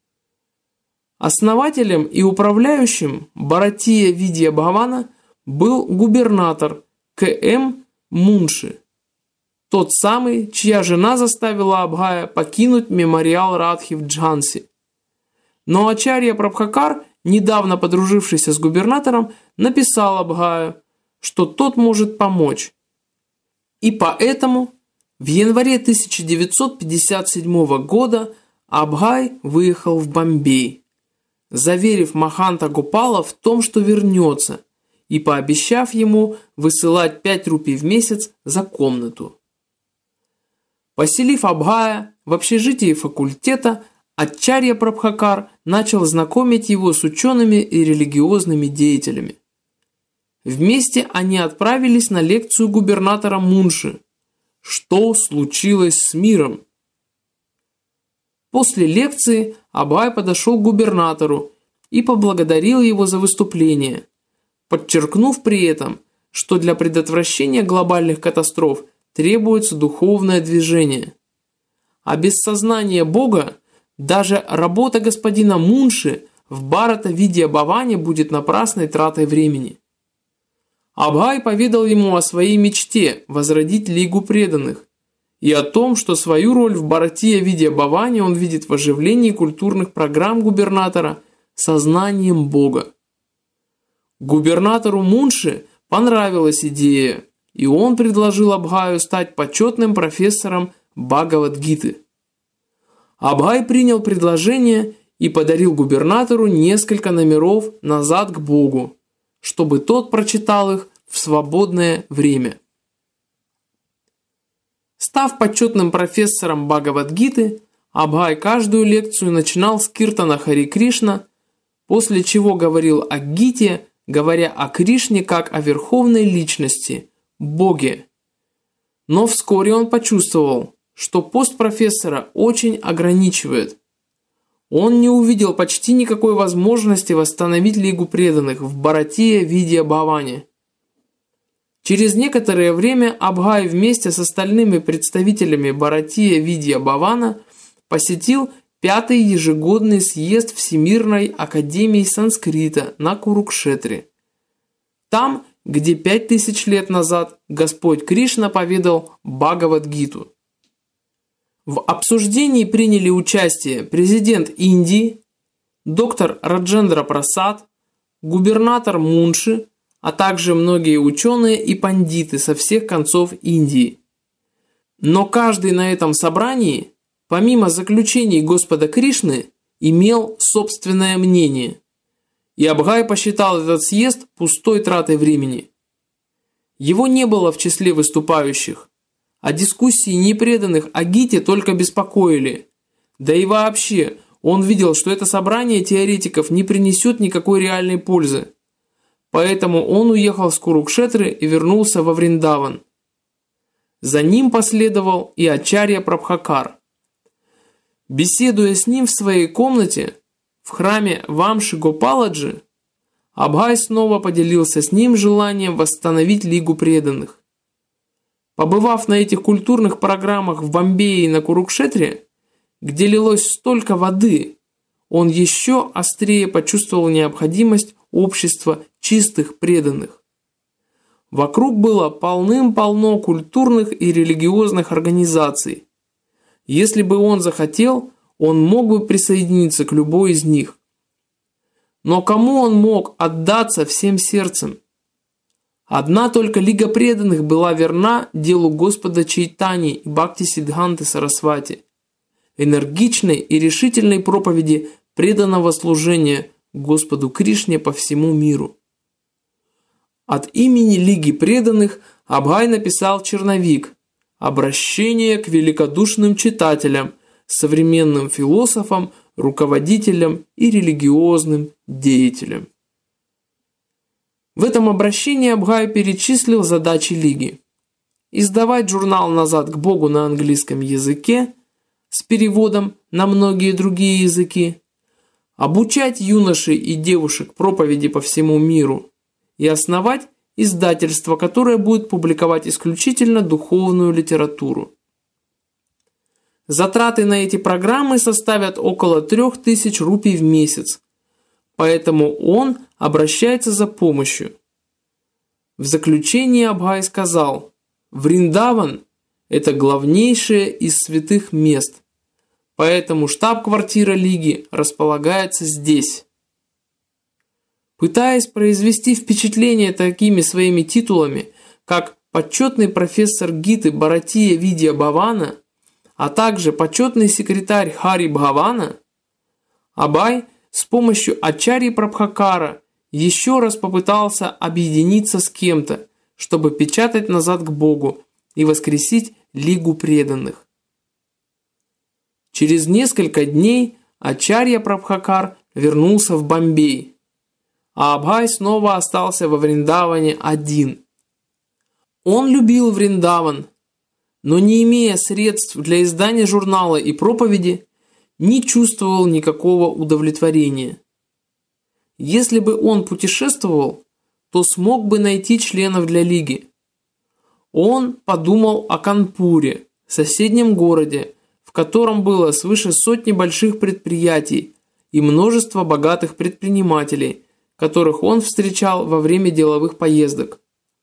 Основателем и управляющим Бхаратия Видья Бхавана был губернатор К.М. Мунши, тот самый, чья жена заставила Абхая покинуть мемориал Радхи в Джханси. Но Ачарья Прабхакар, недавно подружившийся с губернатором, написал Абхаю, что тот может помочь. И поэтому в январе 1957 года Абхай выехал в Бомбей, заверив Маханта Гопала в том, что вернется, и пообещав ему высылать 5 рупий в месяц за комнату. Поселив Абхая в общежитии факультета, Ачарья Прабхакар начал знакомить его с учеными и религиозными деятелями. Вместе они отправились на лекцию губернатора Мунши «Что случилось с миром?». После лекции Абхай подошел к губернатору и поблагодарил его за выступление, подчеркнув при этом, что для предотвращения глобальных катастроф требуется духовное движение. А без сознания Бога даже работа господина Мунши в Бхарата Видья Бхаване будет напрасной тратой времени. Абгай поведал ему о своей мечте возродить Лигу преданных и о том, что свою роль в Бхаратия Видья Бхаване он видит в оживлении культурных программ губернатора сознанием Бога. Губернатору Мунши понравилась идея, и он предложил Абгаю стать почетным профессором Бхагавад-гиты. Абгай принял предложение и подарил губернатору несколько номеров «Назад к Богу», чтобы тот прочитал их в свободное время. Став почетным профессором Бхагавад-гиты, Абгай каждую лекцию начинал с киртана Хари Кришна, после чего говорил о Гите, говоря о Кришне как о верховной личности, Боге. Но вскоре он почувствовал, что пост профессора очень ограничивает. Он не увидел почти никакой возможности восстановить Лигу преданных в Бхаратия Видья Бхаване. Через некоторое время Абгай вместе с остальными представителями Бхаратия Видья Бхавана посетил 5-й ежегодный съезд Всемирной академии санскрита на Курукшетре. Там, где 5000 лет назад Господь Кришна поведал Бхагавад-гиту. В обсуждении приняли участие президент Индии, доктор Раджендра Прасад, губернатор Мунши, а также многие ученые и пандиты со всех концов Индии. Но каждый на этом собрании, помимо заключений Господа Кришны, имел собственное мнение. И Абгай посчитал этот съезд пустой тратой времени. Его не было в числе выступающих, а дискуссии непреданных о Гите только беспокоили. Да и вообще, он видел, что это собрание теоретиков не принесет никакой реальной пользы. Поэтому он уехал с Курукшетры и вернулся во Вриндаван. За ним последовал и Ачарья Прабхакар. Беседуя с ним в своей комнате в храме Вамши Гопаладжи, Абгай снова поделился с ним желанием восстановить Лигу преданных. Побывав на этих культурных программах в Бомбее и на Курукшетре, где лилось столько воды, он еще острее почувствовал необходимость общества чистых преданных. Вокруг было полным-полно культурных и религиозных организаций. Если бы он захотел, он мог бы присоединиться к любой из них. Но кому он мог отдаться всем сердцем? Одна только Лига преданных была верна делу Господа Чайтани и Бхакти-Сиддханты Сарасвати, энергичной и решительной проповеди преданного служения Господу Кришне по всему миру. От имени Лиги преданных Абгай написал черновик «Обращение к великодушным читателям, современным философам, руководителям и религиозным деятелям». В этом обращении Абгай перечислил задачи Лиги: издавать журнал «Назад к Богу» на английском языке с переводом на многие другие языки, обучать юношей и девушек проповеди по всему миру и основать издательство, которое будет публиковать исключительно духовную литературу. Затраты на эти программы составят около 3000 рупий в месяц, поэтому он обращается за помощью. В заключении Абгай сказал: «Вриндаван – это главнейшее из святых мест, поэтому штаб-квартира Лиги располагается здесь». Пытаясь произвести впечатление такими своими титулами, как почетный профессор Гиты Бхаратия Видья Бхавана, а также почетный секретарь Хари Бхавана, Абгай с помощью Ачарьи Прабхакара еще раз попытался объединиться с кем-то, чтобы печатать «Назад к Богу» и воскресить Лигу преданных. Через несколько дней Ачарья Прабхакар вернулся в Бомбей, а Абгай снова остался во Вриндаване один. Он любил Вриндаван, но не имея средств для издания журнала и проповеди, не чувствовал никакого удовлетворения. Если бы он путешествовал, то смог бы найти членов для Лиги. Он подумал о Канпуре, соседнем городе, в котором было свыше сотни больших предприятий и множество богатых предпринимателей, которых он встречал во время деловых поездок.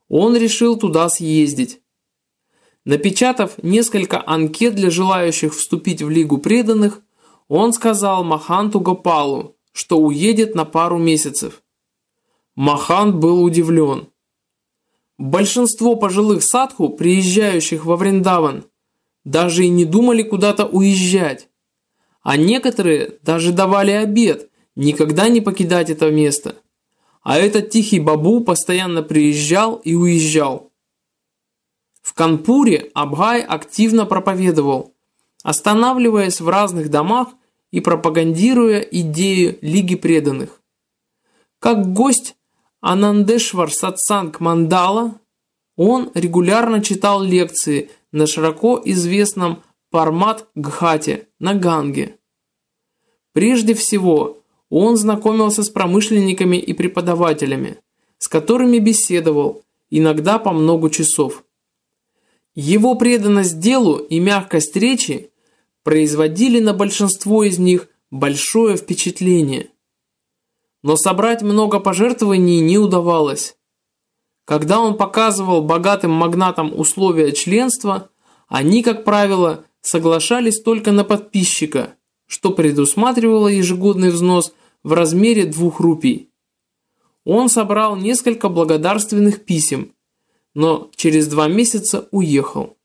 он решил туда съездить. Напечатав несколько анкет для желающих вступить в Лигу преданных, он сказал Маханту Гопалу, что уедет на пару месяцев. Махант был удивлен. Большинство пожилых садху, приезжающих во Вриндаван, даже и не думали куда-то уезжать, а некоторые даже давали обет никогда не покидать это место. А этот тихий бабу постоянно приезжал и уезжал. В Канпуре Абхай активно проповедовал, останавливаясь в разных домах и пропагандируя идею Лиги преданных. Как гость Анандешвар Сатсанг Мандала, он регулярно читал лекции на широко известном Пармат Гхате на Ганге. Прежде всего, он знакомился с промышленниками и преподавателями, с которыми беседовал, иногда по много часов. Его преданность делу и мягкость речи производили на большинство из них большое впечатление. Но собрать много пожертвований не удавалось. Когда он показывал богатым магнатам условия членства, они, как правило, соглашались только на подписчика, что предусматривало ежегодный взнос в размере 2 рупий. Он собрал несколько благодарственных писем, но через 2 месяца уехал.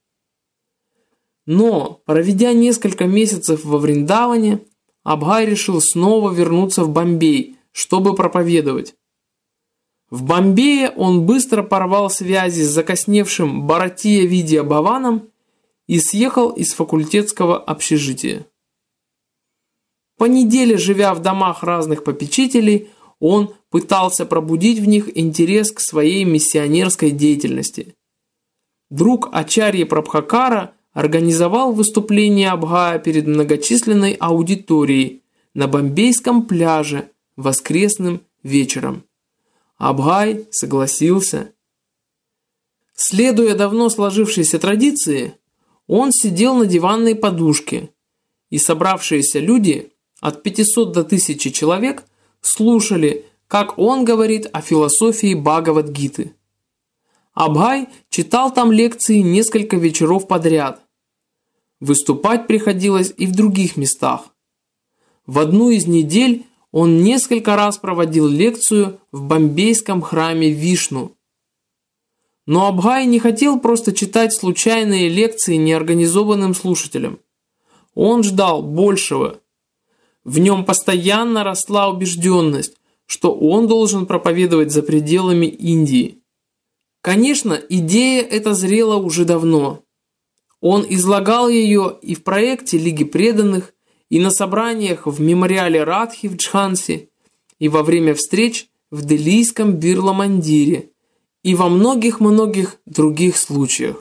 Но, проведя несколько месяцев во Вриндаване, Абхай решил снова вернуться в Бомбей, чтобы проповедовать. В Бомбее он быстро порвал связи с закосневшим Бхаратия Видья Бхаваном и съехал из факультетского общежития. По неделе, живя в домах разных попечителей, он пытался пробудить в них интерес к своей миссионерской деятельности. Друг Ачарьи Прабхакара организовал выступление Абхая перед многочисленной аудиторией на бомбейском пляже воскресным вечером. Абхай согласился. Следуя давно сложившейся традиции, он сидел на диванной подушке, и собравшиеся люди, от 500 до 1000 человек, слушали, как он говорит о философии Бхагавад-гиты. Абхай читал там лекции несколько вечеров подряд. Выступать приходилось и в других местах. В одну из недель он несколько раз проводил лекцию в бомбейском храме Вишну. Но Абхай не хотел просто читать случайные лекции неорганизованным слушателям. Он ждал большего. В нем постоянно росла убежденность, что он должен проповедовать за пределами Индии. Конечно, идея эта зрела уже давно. Он излагал ее и в проекте Лиги преданных, и на собраниях в мемориале Радхи в Джханси, и во время встреч в Делийском Бирла-мандире, и во многих-многих других случаях.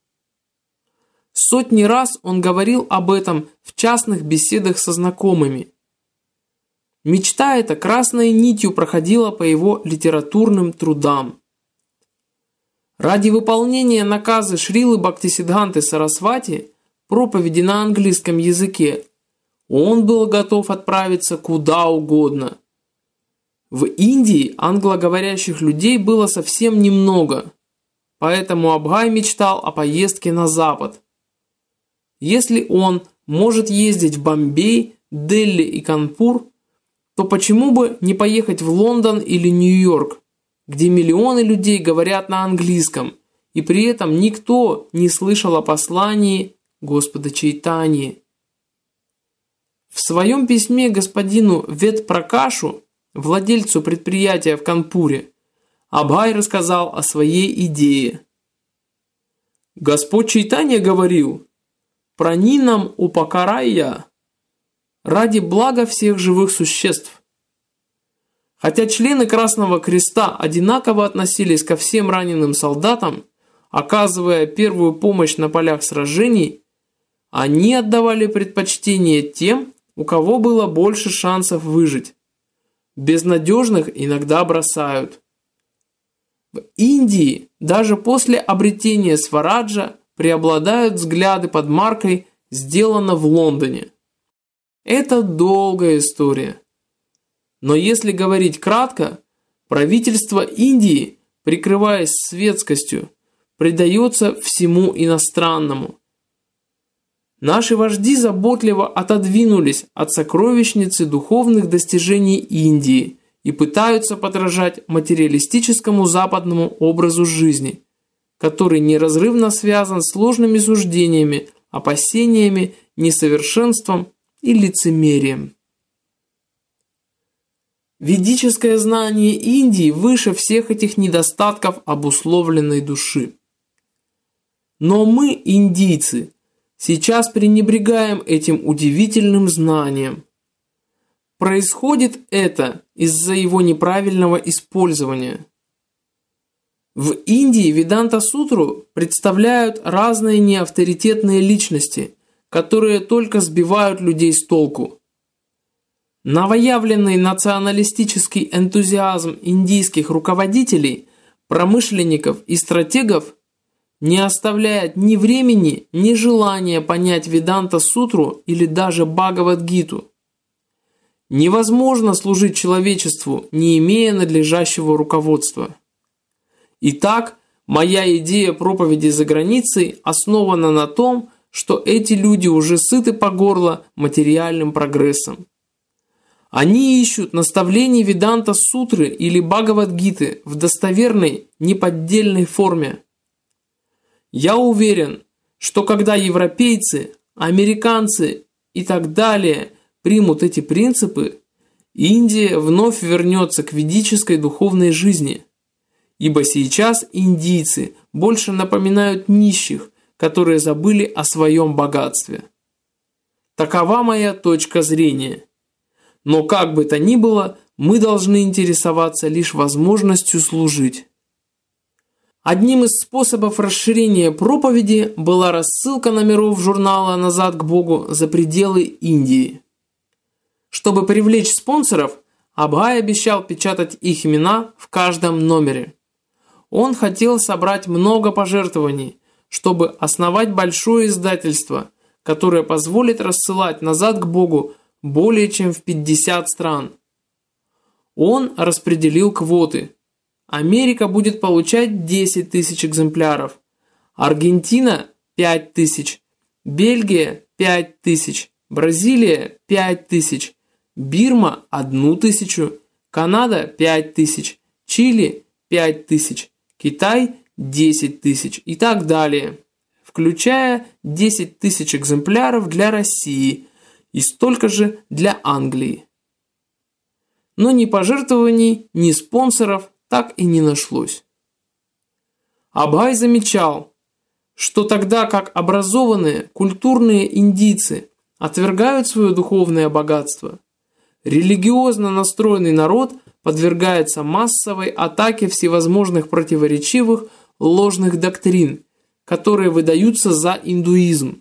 Сотни раз он говорил об этом в частных беседах со знакомыми. Мечта эта красной нитью проходила по его литературным трудам. Ради выполнения наказа Шрилы Бхактисиддханты Сарасвати, проповеди на английском языке, он был готов отправиться куда угодно. В Индии англоговорящих людей было совсем немного, поэтому Абхай мечтал о поездке на Запад. Если он может ездить в Бомбей, Дели и Канпур, то почему бы не поехать в Лондон или Нью-Йорк, где миллионы людей говорят на английском, и при этом никто не слышал о послании Господа Чайтаньи. В своем письме господину Вет-Пракашу, владельцу предприятия в Канпуре, Абхай рассказал о своей идее. Господь Чайтанья говорил: «Пранинам упакарайя» ради блага всех живых существ. Хотя члены Красного Креста одинаково относились ко всем раненым солдатам, оказывая первую помощь на полях сражений, они отдавали предпочтение тем, у кого было больше шансов выжить. Безнадежных иногда бросают. В Индии даже после обретения Свараджа преобладают взгляды под маркой «Сделано в Лондоне». Это долгая история. Но если говорить кратко, правительство Индии прикрываясь светскостью, предается всему иностранному. Наши вожди заботливо отодвинулись от сокровищницы духовных достижений Индии и пытаются подражать материалистическому западному образу жизни, который неразрывно связан с ложными суждениями, опасениями, несовершенством и лицемерием. Ведическое знание Индии выше всех этих недостатков обусловленной души. Но мы, индийцы, сейчас пренебрегаем этим удивительным знанием. Происходит это из-за его неправильного использования. В Индии Веданта-сутру представляют разные неавторитетные личности, которые только сбивают людей с толку. Новоявленный националистический энтузиазм индийских руководителей, промышленников и стратегов не оставляет ни времени, ни желания понять Веданта-сутру или даже Бхагавад-гиту. Невозможно служить человечеству, не имея надлежащего руководства. Итак, моя идея проповеди за границей основана на том, что эти люди уже сыты по горло материальным прогрессом. Они ищут наставлений Веданта-сутры или Бхагавад-гиты в достоверной, неподдельной форме. Я уверен, что когда европейцы, американцы и так далее примут эти принципы, Индия вновь вернется к ведической духовной жизни. Ибо сейчас индийцы больше напоминают нищих, которые забыли о своем богатстве. Такова моя точка зрения. Но как бы то ни было, мы должны интересоваться лишь возможностью служить. Одним из способов расширения проповеди была рассылка номеров журнала «Назад к Богу» за пределы Индии. Чтобы привлечь спонсоров, Абхай обещал печатать их имена в каждом номере. Он хотел собрать много пожертвований, чтобы основать большое издательство, которое позволит рассылать «Назад к Богу» более чем в 50 стран. Он распределил квоты. Америка будет получать 10 тысяч экземпляров, Аргентина – 5 тысяч, Бельгия – 5 тысяч, Бразилия – 5 тысяч, Бирма – 1 тысячу, Канада – 5 тысяч, Чили – 5 тысяч, Китай – 10 тысяч и так далее, включая 10 тысяч экземпляров для России и столько же для Англии. Но ни пожертвований, ни спонсоров так и не нашлось. Абхай замечал, что тогда как образованные, культурные индийцы отвергают свое духовное богатство, религиозно настроенный народ подвергается массовой атаке всевозможных противоречивых ложных доктрин, которые выдаются за индуизм.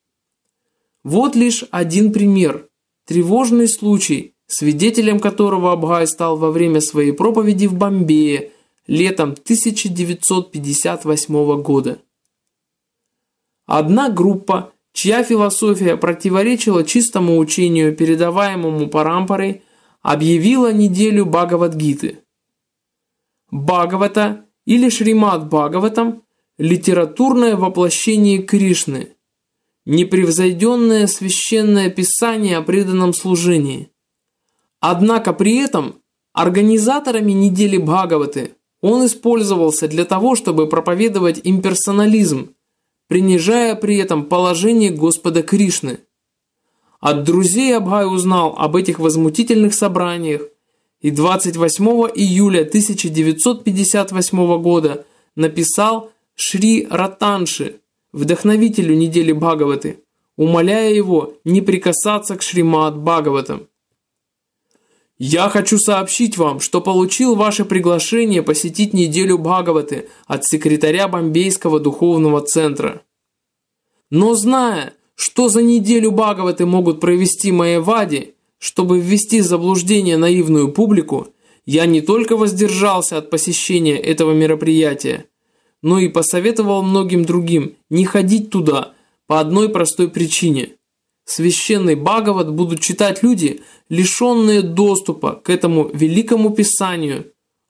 Вот лишь один пример, тревожный случай, свидетелем которого Абхай стал во время своей проповеди в Бомбее летом 1958 года. Одна группа, чья философия противоречила чистому учению, передаваемому Парампарой, объявила неделю Бхагавад-гиты. Бхагавата или Шримад Бхагаватам – литературное воплощение Кришны, непревзойденное священное писание о преданном служении. Однако при этом организаторами недели Бхагаваты он использовался для того, чтобы проповедовать имперсонализм, принижая при этом положение Господа Кришны. От друзей Абхай узнал об этих возмутительных собраниях и 28 июля 1958 года написал Шри Ратанши, вдохновителю недели Бхагаваты, умоляя его не прикасаться к Шримад Бхагаватам. «Я хочу сообщить вам, что получил ваше приглашение посетить неделю Бхагаваты от секретаря Бомбейского духовного центра. Но зная, что за неделю Бхагаваты могут провести майявади, чтобы ввести в заблуждение наивную публику, я не только воздержался от посещения этого мероприятия, но и посоветовал многим другим не ходить туда по одной простой причине. Священный Бхагават будут читать люди, лишенные доступа к этому великому писанию,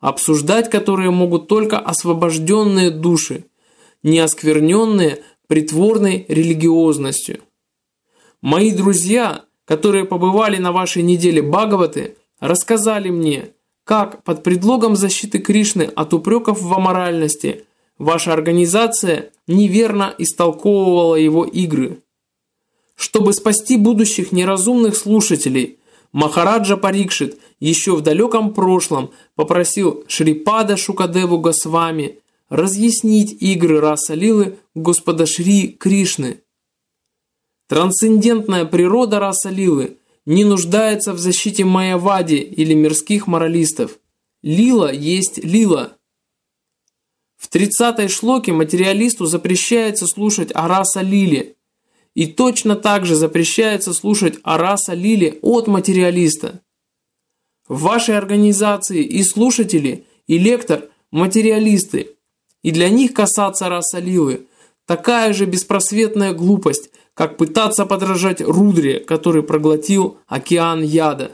обсуждать которые могут только освобожденные души, не оскверненные притворной религиозностью. Мои друзья, которые побывали на вашей неделе Бхагаваты, рассказали мне, как под предлогом защиты Кришны от упреков в аморальности ваша организация неверно истолковывала его игры. Чтобы спасти будущих неразумных слушателей, Махараджа Парикшит еще в далеком прошлом попросил Шрипада Шукадеву Госвами разъяснить игры Раса-лилы Господа Шри Кришны. Трансцендентная природа Раса-лилы не нуждается в защите майявади или мирских моралистов. Лила есть лила. В 30-й шлоке материалисту запрещается слушать о Раса-лиле, и точно так же запрещается слушать о Раса-лиле от материалиста. В вашей организации и слушатели, и лектор – материалисты, и для них касаться Раса-лилы – такая же беспросветная глупость, как пытаться подражать Рудре, который проглотил океан яда.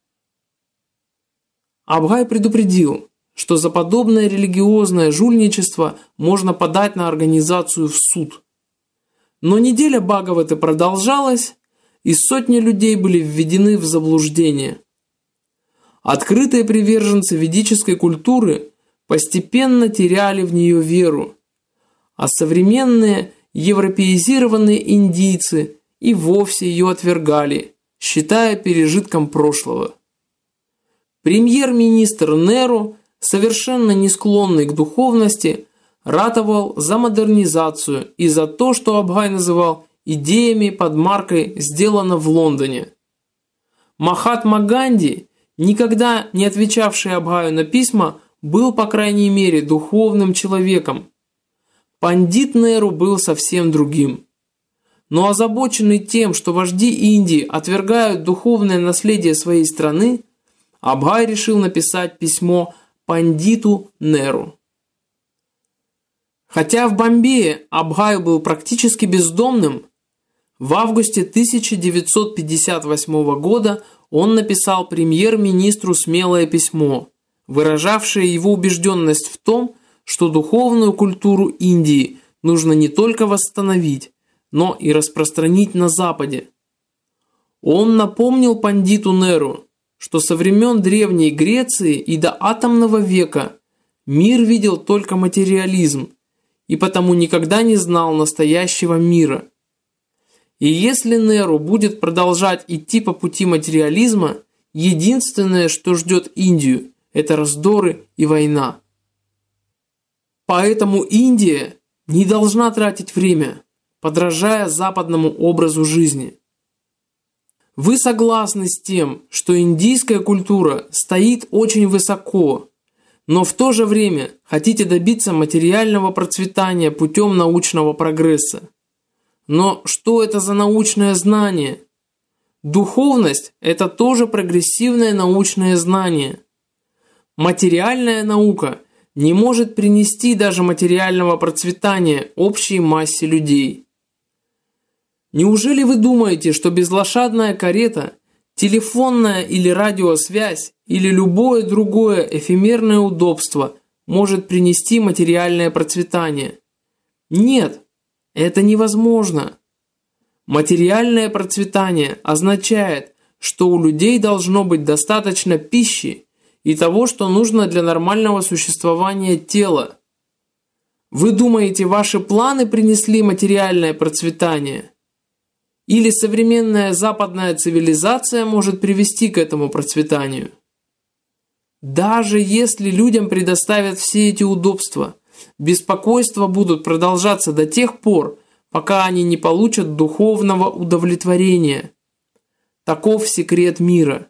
Абхай предупредил, что за подобное религиозное жульничество можно подать на организацию в суд. Но неделя Бхагаваты продолжалась, и сотни людей были введены в заблуждение. Открытые приверженцы ведической культуры постепенно теряли в нее веру, а современные европеизированные индийцы и вовсе ее отвергали, считая пережитком прошлого. Премьер-министр Неру, совершенно не склонный к духовности, ратовал за модернизацию и за то, что Абхай называл идеями под маркой «сделано в Лондоне». Махатма Ганди, никогда не отвечавший Абхаю на письма, был, по крайней мере, духовным человеком. Пандит Неру был совсем другим. Но озабоченный тем, что вожди Индии отвергают духовное наследие своей страны, Абхай решил написать письмо пандиту Неру. Хотя в Бомбее Абхай был практически бездомным, в августе 1958 года он написал премьер-министру смелое письмо, выражавшее его убежденность в том, что духовную культуру Индии нужно не только восстановить, но и распространить на Западе. Он напомнил пандиту Неру, что со времен Древней Греции и до атомного века мир видел только материализм, и потому никогда не знал настоящего мира. И если Неру будет продолжать идти по пути материализма, единственное, что ждет Индию, это раздоры и война. Поэтому Индия не должна тратить время, подражая западному образу жизни. Вы согласны с тем, что индийская культура стоит очень высоко, но в то же время хотите добиться материального процветания путем научного прогресса. Но что это за научное знание? Духовность – это тоже прогрессивное научное знание. Материальная наука не может принести даже материального процветания общей массе людей. Неужели вы думаете, что безлошадная карета, телефонная или радиосвязь или любое другое эфемерное удобство может принести материальное процветание? Нет, это невозможно. Материальное процветание означает, что у людей должно быть достаточно пищи и того, что нужно для нормального существования тела. Вы думаете, ваши планы принесли материальное процветание? Или современная западная цивилизация может привести к этому процветанию? Даже если людям предоставят все эти удобства, беспокойства будут продолжаться до тех пор, пока они не получат духовного удовлетворения. Таков секрет мира.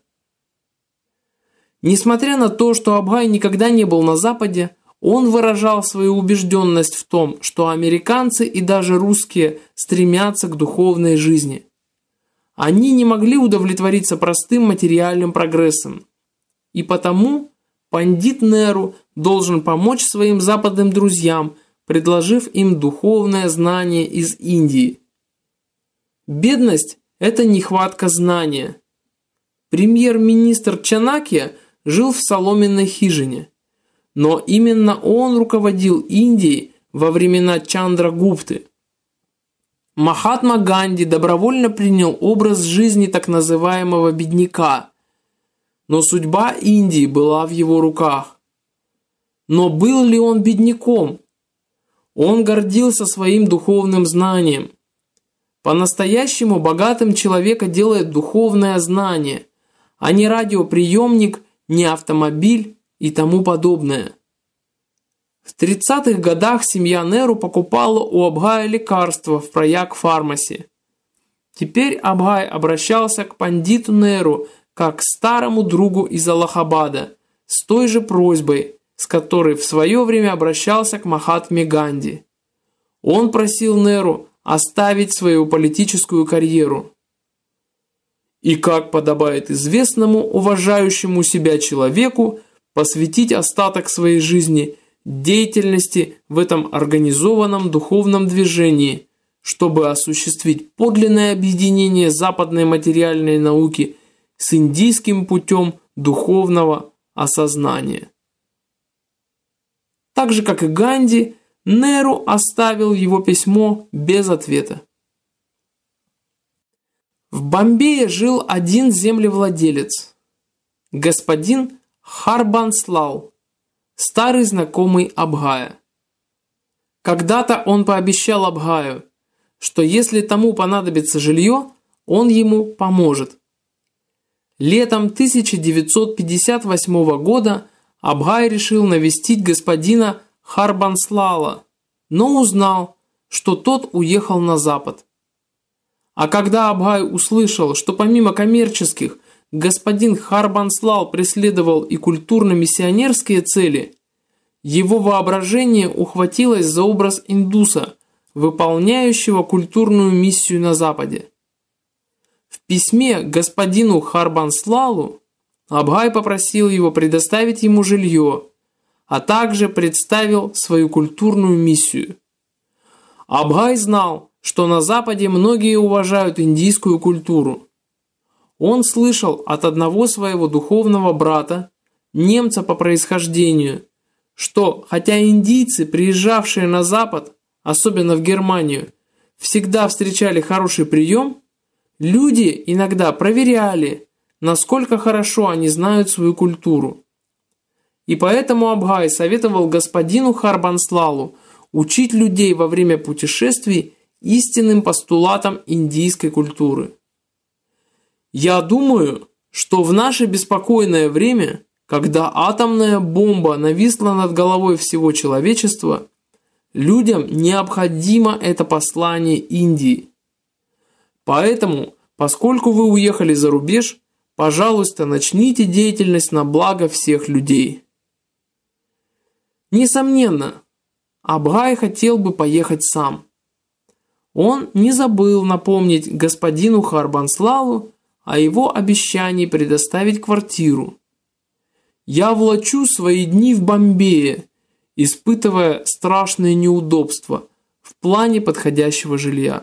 Несмотря на то, что Абхай никогда не был на Западе, он выражал свою убежденность в том, что американцы и даже русские стремятся к духовной жизни. Они не могли удовлетвориться простым материальным прогрессом. И потому пандит Неру должен помочь своим западным друзьям, предложив им духовное знание из Индии. Бедность – это нехватка знания. Премьер-министр Чанакья жил в соломенной хижине. но именно он руководил Индией во времена Чандрагупты. Махатма Ганди добровольно принял образ жизни так называемого бедняка, но судьба Индии была в его руках. Но был ли он бедняком? Он гордился своим духовным знанием. По-настоящему богатым человека делает духовное знание, а не радиоприемник, не автомобиль и тому подобное. В 30-х годах семья Неру покупала у Абхая лекарства в Праяг Фармаси. Теперь Абхай обращался к пандиту Неру как к старому другу из Аллахабада с той же просьбой, с которой в свое время обращался к Махатме Ганди. Он просил Неру оставить свою политическую карьеру. И, как подобает известному, уважающему себя человеку, посвятить остаток своей жизни деятельности в этом организованном духовном движении, чтобы осуществить подлинное объединение западной материальной науки с индийским путем духовного осознания. Так же, как и Ганди, Неру оставил его письмо без ответа. В Бомбее жил один землевладелец, господин Харбанслал, старый знакомый Абхая. Когда-то он пообещал Абхаю, что если тому понадобится жилье, он ему поможет. Летом 1958 года Абхай решил навестить господина Харбанслала, но узнал, что тот уехал на запад. А когда Абхай услышал, что помимо коммерческих господин Харбанслал преследовал и культурно-миссионерские цели, его воображение ухватилось за образ индуса, выполняющего культурную миссию на Западе. В письме господину Харбанслалу Абхай попросил его предоставить ему жилье, а также представил свою культурную миссию. Абхай знал, что на Западе многие уважают индийскую культуру. Он слышал от одного своего духовного брата, немца по происхождению, что хотя индийцы, приезжавшие на Запад, особенно в Германию, всегда встречали хороший прием, люди иногда проверяли, насколько хорошо они знают свою культуру. И поэтому Абхай советовал господину Харбанслалу учить людей во время путешествий истинным постулатам индийской культуры. Я думаю, что в наше беспокойное время, когда атомная бомба нависла над головой всего человечества, людям необходимо это послание Индии. Поэтому, поскольку вы уехали за рубеж, пожалуйста, начните деятельность на благо всех людей. Несомненно, Абхай хотел бы поехать сам. Он не забыл напомнить господину Харбанслалу о его обещании предоставить квартиру. «Я влачу свои дни в Бомбее, испытывая страшные неудобства в плане подходящего жилья».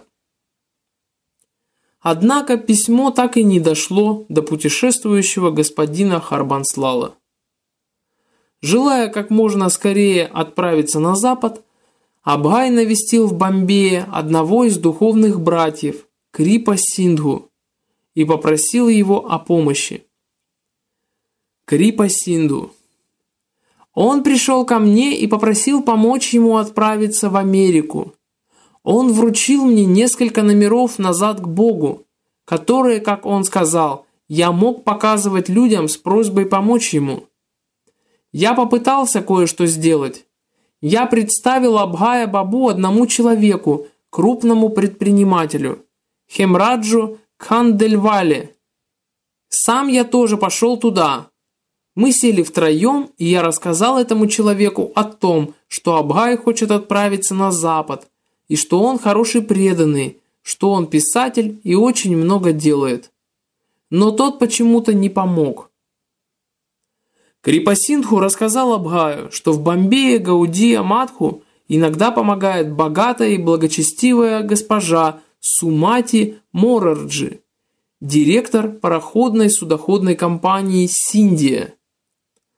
Однако письмо так и не дошло до путешествующего господина Харбанслала. Желая как можно скорее отправиться на запад, Абхай навестил в Бомбее одного из духовных братьев, Крипа Синдху, и попросил его о помощи. Крипа Синдху. Он пришел ко мне и попросил помочь ему отправиться в Америку. Он вручил мне несколько номеров назад к Богу, которые, как он сказал, я мог показывать людям с просьбой помочь ему. Я попытался кое-что сделать. Я представил Абхая Бабу одному человеку, крупному предпринимателю, Хемраджу Кхандельвале. Сам я тоже пошел туда. Мы сели втроем, и я рассказал этому человеку о том, что Абхай хочет отправиться на запад, и что он хороший преданный, что он писатель и очень много делает. Но тот почему-то не помог. Крипа Синдху рассказал Абхаю, что в Бомбее Гаудия Мадху иногда помогает богатая и благочестивая госпожа Сумати Морарджи, директор пароходной судоходной компании «Синдия».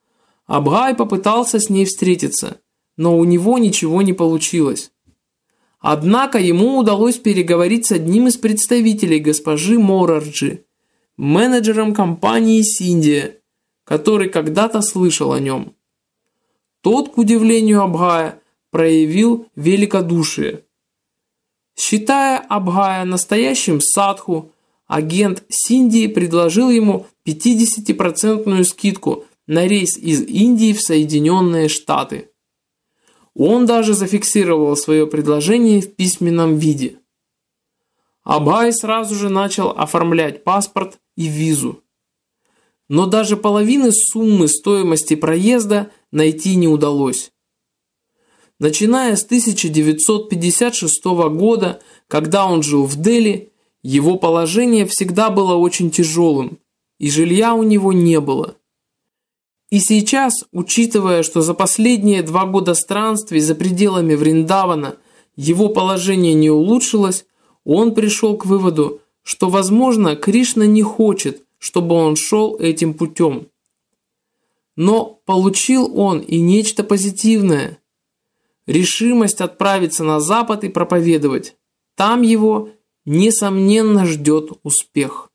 Абгай попытался с ней встретиться, но у него ничего не получилось. Однако ему удалось переговорить с одним из представителей госпожи Морарджи, менеджером компании Синдия, который когда-то слышал о нем. Тот, к удивлению Абгая, проявил великодушие. Считая Абгая настоящим садху, агент Синдии предложил ему 50% скидку на рейс из Индии в Соединенные Штаты. Он даже зафиксировал свое предложение в письменном виде. Абгай сразу же начал оформлять паспорт и визу. Но даже половины суммы стоимости проезда найти не удалось. Начиная с 1956 года, когда он жил в Дели, его положение всегда было очень тяжелым, и жилья у него не было. И сейчас, учитывая, что за последние 2 года странствий за пределами Вриндавана его положение не улучшилось, он пришел к выводу, что, возможно, Кришна не хочет, чтобы он шел этим путем. Но получил он и нечто позитивное – решимость отправиться на Запад и проповедовать. Там его, несомненно, ждет успех.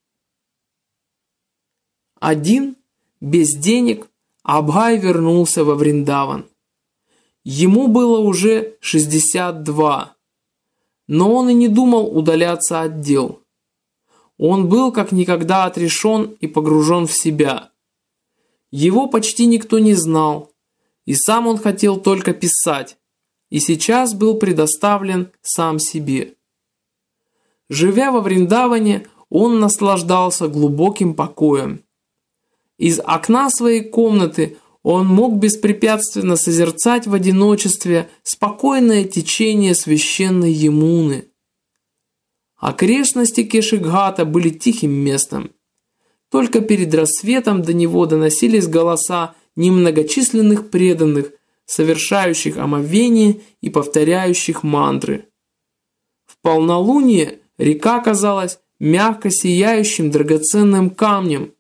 Один, без денег, Абгай вернулся во Вриндаван. Ему было уже 62, но он и не думал удаляться от дел. Он был как никогда отрешен и погружен в себя. Его почти никто не знал, и сам он хотел только писать, и сейчас был предоставлен сам себе. Живя во Вриндаване, он наслаждался глубоким покоем. Из окна своей комнаты он мог беспрепятственно созерцать в одиночестве спокойное течение священной Ямуны. Окрестности Кеши-Гхата были тихим местом. Только перед рассветом до него доносились голоса немногочисленных преданных, совершающих омовение и повторяющих мантры. В полнолуние река казалась мягко сияющим драгоценным камнем.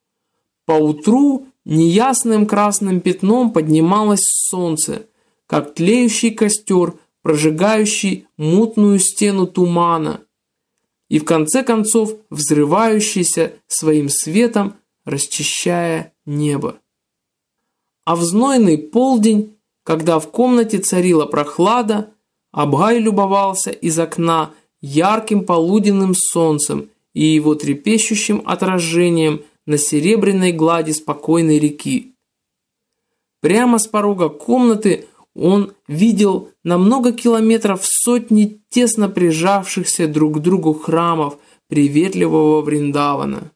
Поутру неясным красным пятном поднималось солнце, как тлеющий костер, прожигающий мутную стену тумана, и в конце концов взрывающийся своим светом, расчищая небо. А в знойный полдень, когда в комнате царила прохлада, Абгай любовался из окна ярким полуденным солнцем и его трепещущим отражением на серебряной глади спокойной реки. Прямо с порога комнаты он видел на много километров сотни тесно прижавшихся друг к другу храмов приветливого Вриндавана.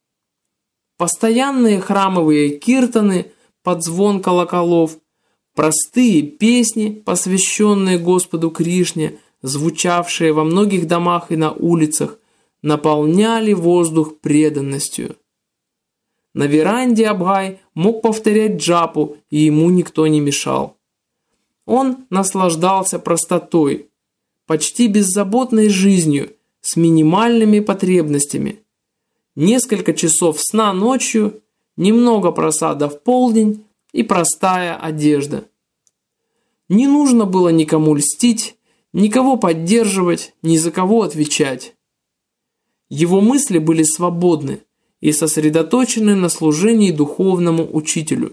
Постоянные храмовые киртаны под звон колоколов, простые песни, посвященные Господу Кришне, звучавшие во многих домах и на улицах, наполняли воздух преданностью. На веранде Абгай мог повторять джапу, и ему никто не мешал. Он наслаждался простотой, почти беззаботной жизнью, с минимальными потребностями. Несколько часов сна ночью, немного просада в полдень и простая одежда. Не нужно было никому льстить, никого поддерживать, ни за кого отвечать. Его мысли были свободны и сосредоточены на служении духовному учителю.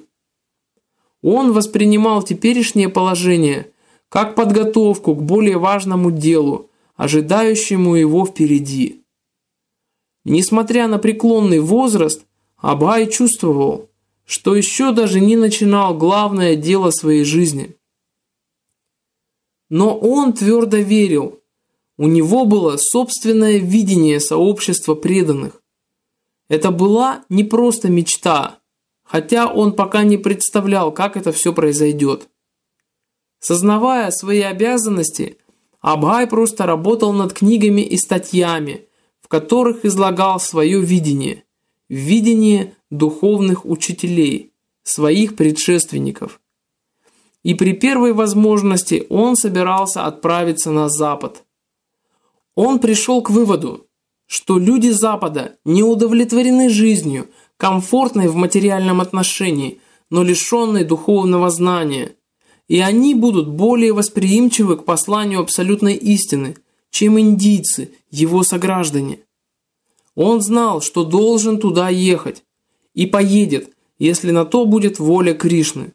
Он воспринимал теперешнее положение как подготовку к более важному делу, ожидающему его впереди. Несмотря на преклонный возраст, Абгай чувствовал, что еще даже не начинал главное дело своей жизни. Но он твердо верил, у него было собственное видение сообщества преданных. Это была не просто мечта, хотя он пока не представлял, как это все произойдет. Сознавая свои обязанности, Абгай просто работал над книгами и статьями, в которых излагал свое видение духовных учителей, своих предшественников. И при первой возможности он собирался отправиться на Запад. Он пришел к выводу, что люди Запада не удовлетворены жизнью, комфортной в материальном отношении, но лишенной духовного знания. И они будут более восприимчивы к посланию абсолютной истины, чем индийцы, его сограждане. Он знал, что должен туда ехать, и поедет, если на то будет воля Кришны.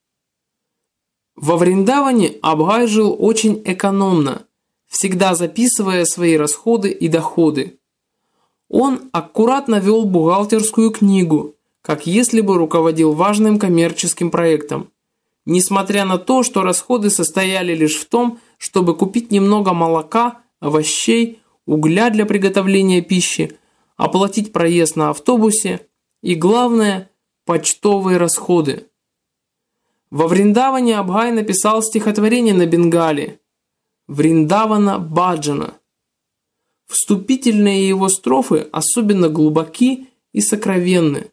Во Вриндаване Абхай жил очень экономно, всегда записывая свои расходы и доходы. Он аккуратно вел бухгалтерскую книгу, как если бы руководил важным коммерческим проектом, несмотря на то, что расходы состояли лишь в том, чтобы купить немного молока, овощей, угля для приготовления пищи, оплатить проезд на автобусе и, главное, почтовые расходы. Во Вриндаване Абхай написал стихотворение на бенгале «Вриндавана Баджана». Вступительные его строфы особенно глубоки и сокровенны.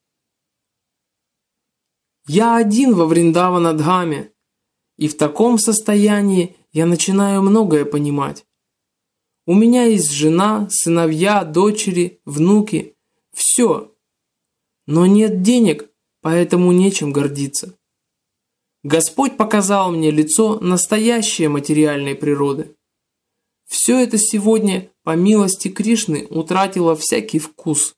«Я один во Вриндавана-дхаме, и в таком состоянии я начинаю многое понимать. У меня есть жена, сыновья, дочери, внуки, все. Но нет денег, поэтому нечем гордиться. Господь показал мне лицо настоящей материальной природы. Все это сегодня, по милости Кришны, утратило всякий вкус.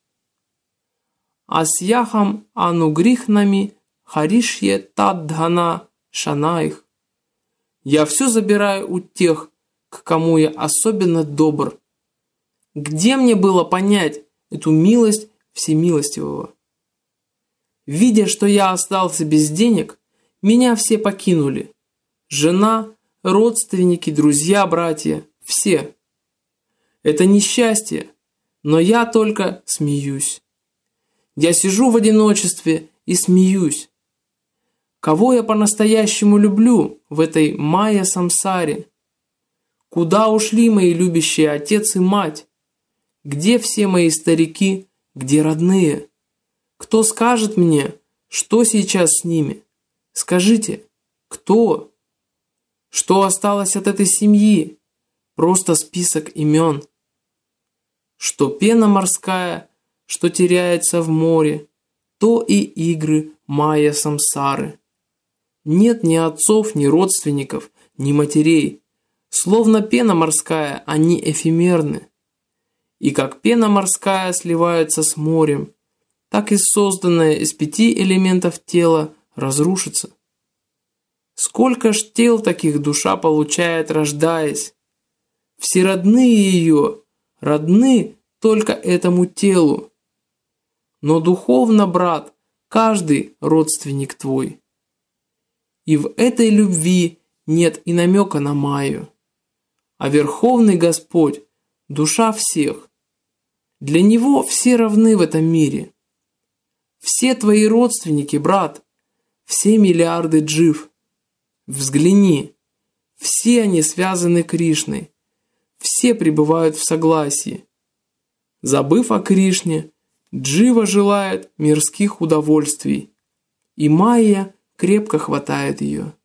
Асьяхам анугрихнами харишье таддхана шанаих. Я все забираю у тех, к кому я особенно добр. Где мне было понять эту милость всемилостивого? Видя, что я остался без денег, меня все покинули. Жена, родственники, друзья, братья, все. Это несчастье, но я только смеюсь. Я сижу в одиночестве и смеюсь. Кого я по-настоящему люблю в этой майя-самсаре? Куда ушли мои любящие отец и мать? Где все мои старики? Где родные? Кто скажет мне, что сейчас с ними? Скажите, кто? Что осталось от этой семьи? Просто список имен. Что пена морская, что теряется в море, то и игры майя-самсары. Нет ни отцов, ни родственников, ни матерей. Словно пена морская, они эфемерны. И как пена морская сливается с морем, так и созданное из 5 элементов тела разрушится. Сколько ж тел таких душа получает, рождаясь? Все родные ее, родны только этому телу. Но духовно, брат, каждый родственник твой. И в этой любви нет и намека на майю. А Верховный Господь – душа всех. Для Него все равны в этом мире. Все твои родственники, брат, все миллиарды джив. Взгляни, все они связаны Кришной, все пребывают в согласии. Забыв о Кришне, джива желает мирских удовольствий, и майя крепко хватает ее.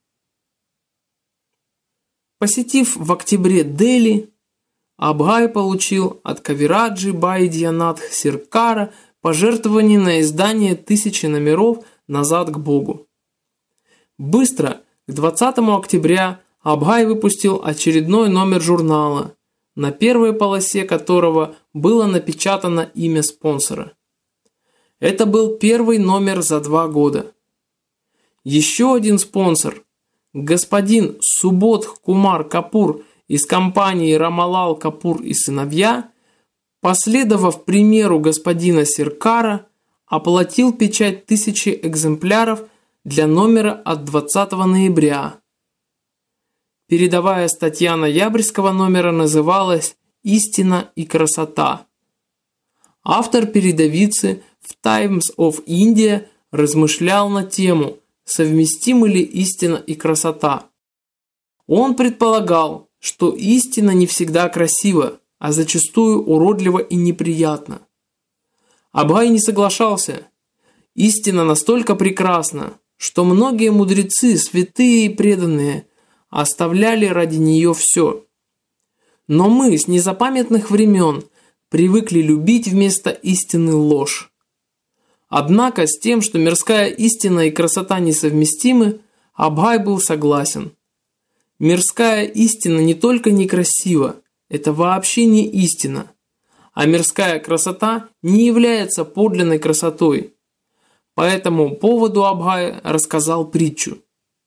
Посетив в октябре Дели, Абхай получил от Кавираджи Байдьянатх Сиркара пожертвование на издание 1000 номеров «Назад к Богу». Быстро, к 20 октября, Абхай выпустил очередной номер журнала, на первой полосе которого было напечатано имя спонсора. Это был первый номер за 2 года. Еще один спонсор, господин Субодх Кумар Капур из компании Рамалал Капур и сыновья, последовав примеру господина Сиркара, оплатил печать 1000 экземпляров для номера от 20 ноября. Передовая статья ноябрьского номера называлась «Истина и красота». Автор передовицы в Times of India размышлял на тему, совместимы ли истина и красота. Он предполагал, что истина не всегда красива, а зачастую уродлива и неприятна. Абхай не соглашался. Истина настолько прекрасна, что многие мудрецы, святые и преданные, оставляли ради нее все. Но мы с незапамятных времен привыкли любить вместо истины ложь. Однако с тем, что мирская истина и красота несовместимы, Абхай был согласен. Мирская истина не только некрасива, это вообще не истина, а мирская красота не является подлинной красотой. По этому поводу Абхай рассказал притчу.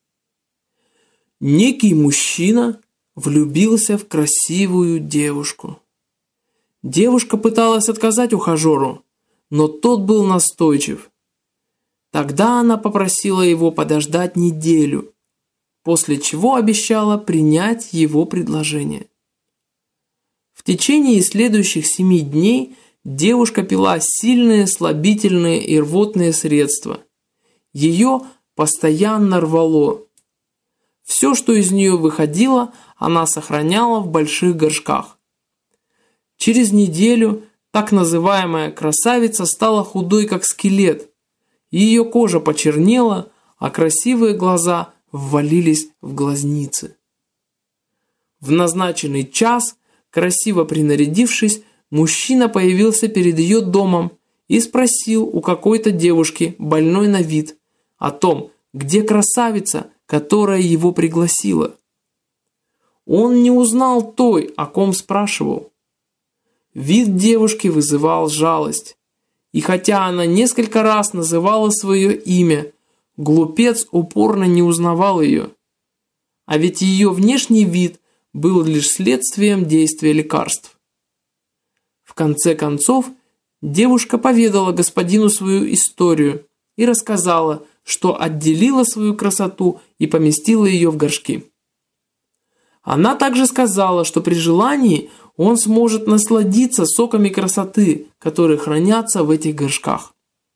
Некий мужчина влюбился в красивую девушку. Девушка пыталась отказать ухажеру, но тот был настойчив. Тогда она попросила его подождать неделю, после чего обещала принять его предложение. В течение следующих 7 дней девушка пила сильные слабительные и рвотные средства. Ее постоянно рвало. Все, что из нее выходило, она сохраняла в больших горшках. Через неделю так называемая красавица стала худой, как скелет. Ее кожа почернела, а красивые глаза ввалились в глазницы. В назначенный час, красиво принарядившись, мужчина появился перед ее домом и спросил у какой-то девушки, больной на вид, о том, где красавица, которая его пригласила. Он не узнал той, о ком спрашивал. Вид девушки вызывал жалость, и хотя она несколько раз называла свое имя, глупец упорно не узнавал ее. А ведь ее внешний вид был лишь следствием действия лекарств. В конце концов, девушка поведала господину свою историю и рассказала, что отделила свою красоту и поместила ее в горшки. Она также сказала, что при желании он сможет насладиться соками красоты, которые хранятся в этих горшках.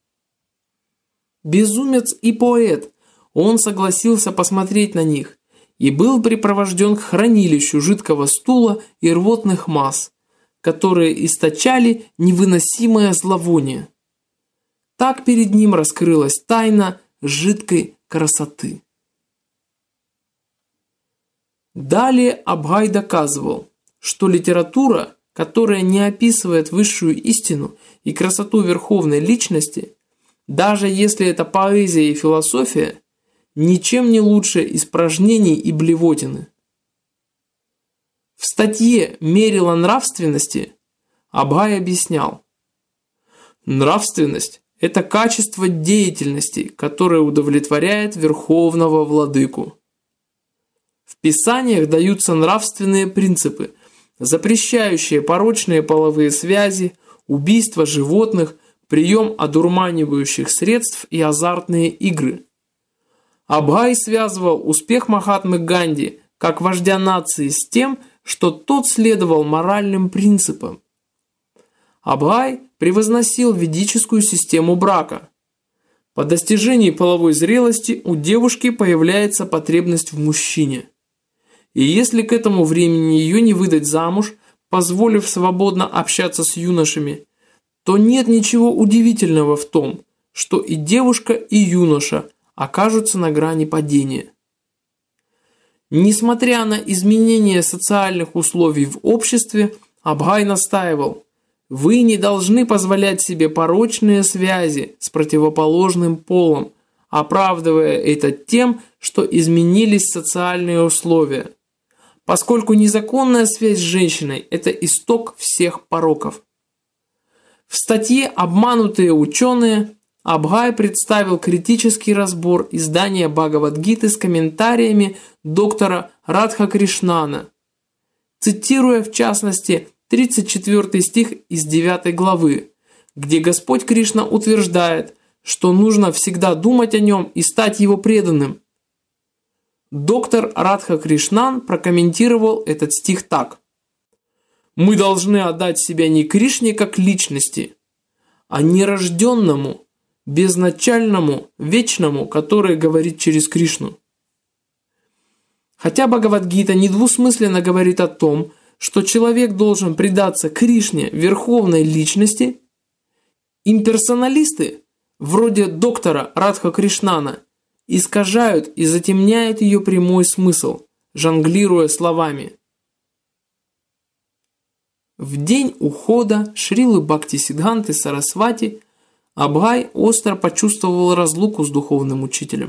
Безумец и поэт, он согласился посмотреть на них и был припровожден к хранилищу жидкого стула и рвотных масс, которые источали невыносимое зловоние. Так перед ним раскрылась тайна жидкой красоты. Далее Абхай доказывал, что литература, которая не описывает высшую истину и красоту верховной личности, даже если это поэзия и философия, ничем не лучше испражнений и блевотины. В статье «Мерило нравственности» Абхай объяснял: нравственность – это качество деятельности, которое удовлетворяет верховного владыку. В писаниях даются нравственные принципы, запрещающие порочные половые связи, убийство животных, прием одурманивающих средств и азартные игры. Абхай связывал успех Махатмы Ганди как вождя нации с тем, что тот следовал моральным принципам. Абхай превозносил ведическую систему брака. По достижении половой зрелости у девушки появляется потребность в мужчине. И если к этому времени ее не выдать замуж, позволив свободно общаться с юношами, то нет ничего удивительного в том, что и девушка, и юноша окажутся на грани падения. Несмотря на изменение социальных условий в обществе, Абхай настаивал: вы не должны позволять себе порочные связи с противоположным полом, оправдывая это тем, что изменились социальные условия, поскольку незаконная связь с женщиной – это исток всех пороков. В статье «Обманутые ученые» Абхай представил критический разбор издания Бхагавад-гиты с комментариями доктора Радха-Кришнана, цитируя в частности 34 стих из 9 главы, где Господь Кришна утверждает, что нужно всегда думать о нем и стать его преданным. Доктор Радха-Кришнан прокомментировал этот стих так: «Мы должны отдать себя не Кришне как личности, а нерожденному, безначальному, вечному, который говорит через Кришну». Хотя Бхагавад-гита недвусмысленно говорит о том, что человек должен предаться Кришне, верховной личности, имперсоналисты, вроде доктора Радха-Кришнана, искажают и затемняют ее прямой смысл, жонглируя словами. В день ухода Шрилы Бхактисиддханты Сарасвати Абхай остро почувствовал разлуку с духовным учителем.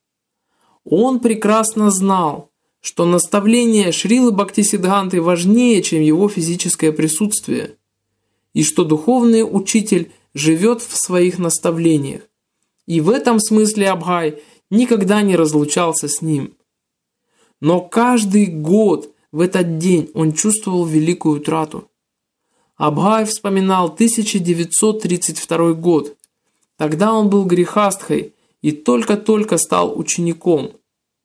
Он прекрасно знал, что наставления Шрилы Бхактисиддханты важнее, чем его физическое присутствие, и что духовный учитель живет в своих наставлениях. И в этом смысле Абхай никогда не разлучался с ним. Но каждый год в этот день он чувствовал великую утрату. Абхай вспоминал 1932 год. Тогда он был грехастхой и только-только стал учеником.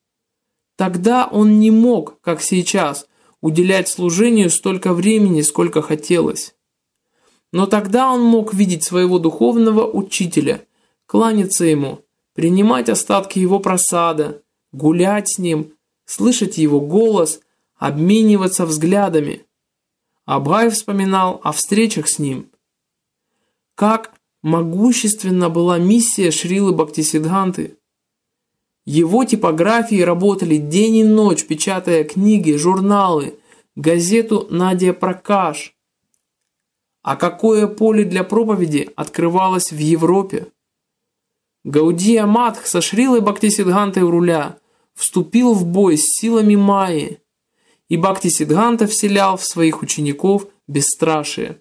Тогда он не мог, как сейчас, уделять служению столько времени, сколько хотелось. Но тогда он мог видеть своего духовного учителя, кланяться ему, принимать остатки его прасада, гулять с ним, слышать его голос, обмениваться взглядами. Абхай вспоминал о встречах с ним. Как могущественна была миссия Шрилы Бхактисиддханты. Его типографии работали день и ночь, печатая книги, журналы, газету «Надя Пракаш». А какое поле для проповеди открывалось в Европе? Гаудия Матх со Шрилой Бхактисиддхантой у руля вступил в бой с силами Майи, и Бхактисиддханта вселял в своих учеников бесстрашие.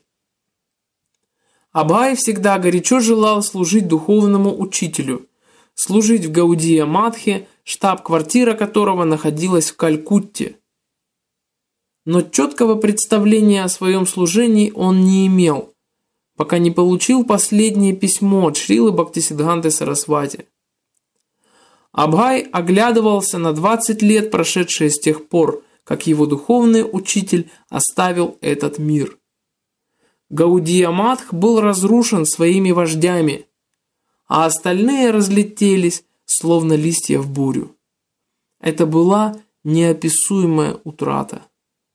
Абхай всегда горячо желал служить духовному учителю, служить в Гаудия Матхе, штаб-квартира которого находилась в Калькутте. Но четкого представления о своем служении он не имел, пока не получил последнее письмо от Шрилы Бхактисиддханты Сарасвати. Абхай оглядывался на 20 лет, прошедшие с тех пор, как его духовный учитель оставил этот мир. Гаудия Матх был разрушен своими вождями, а остальные разлетелись, словно листья в бурю. Это была неописуемая утрата.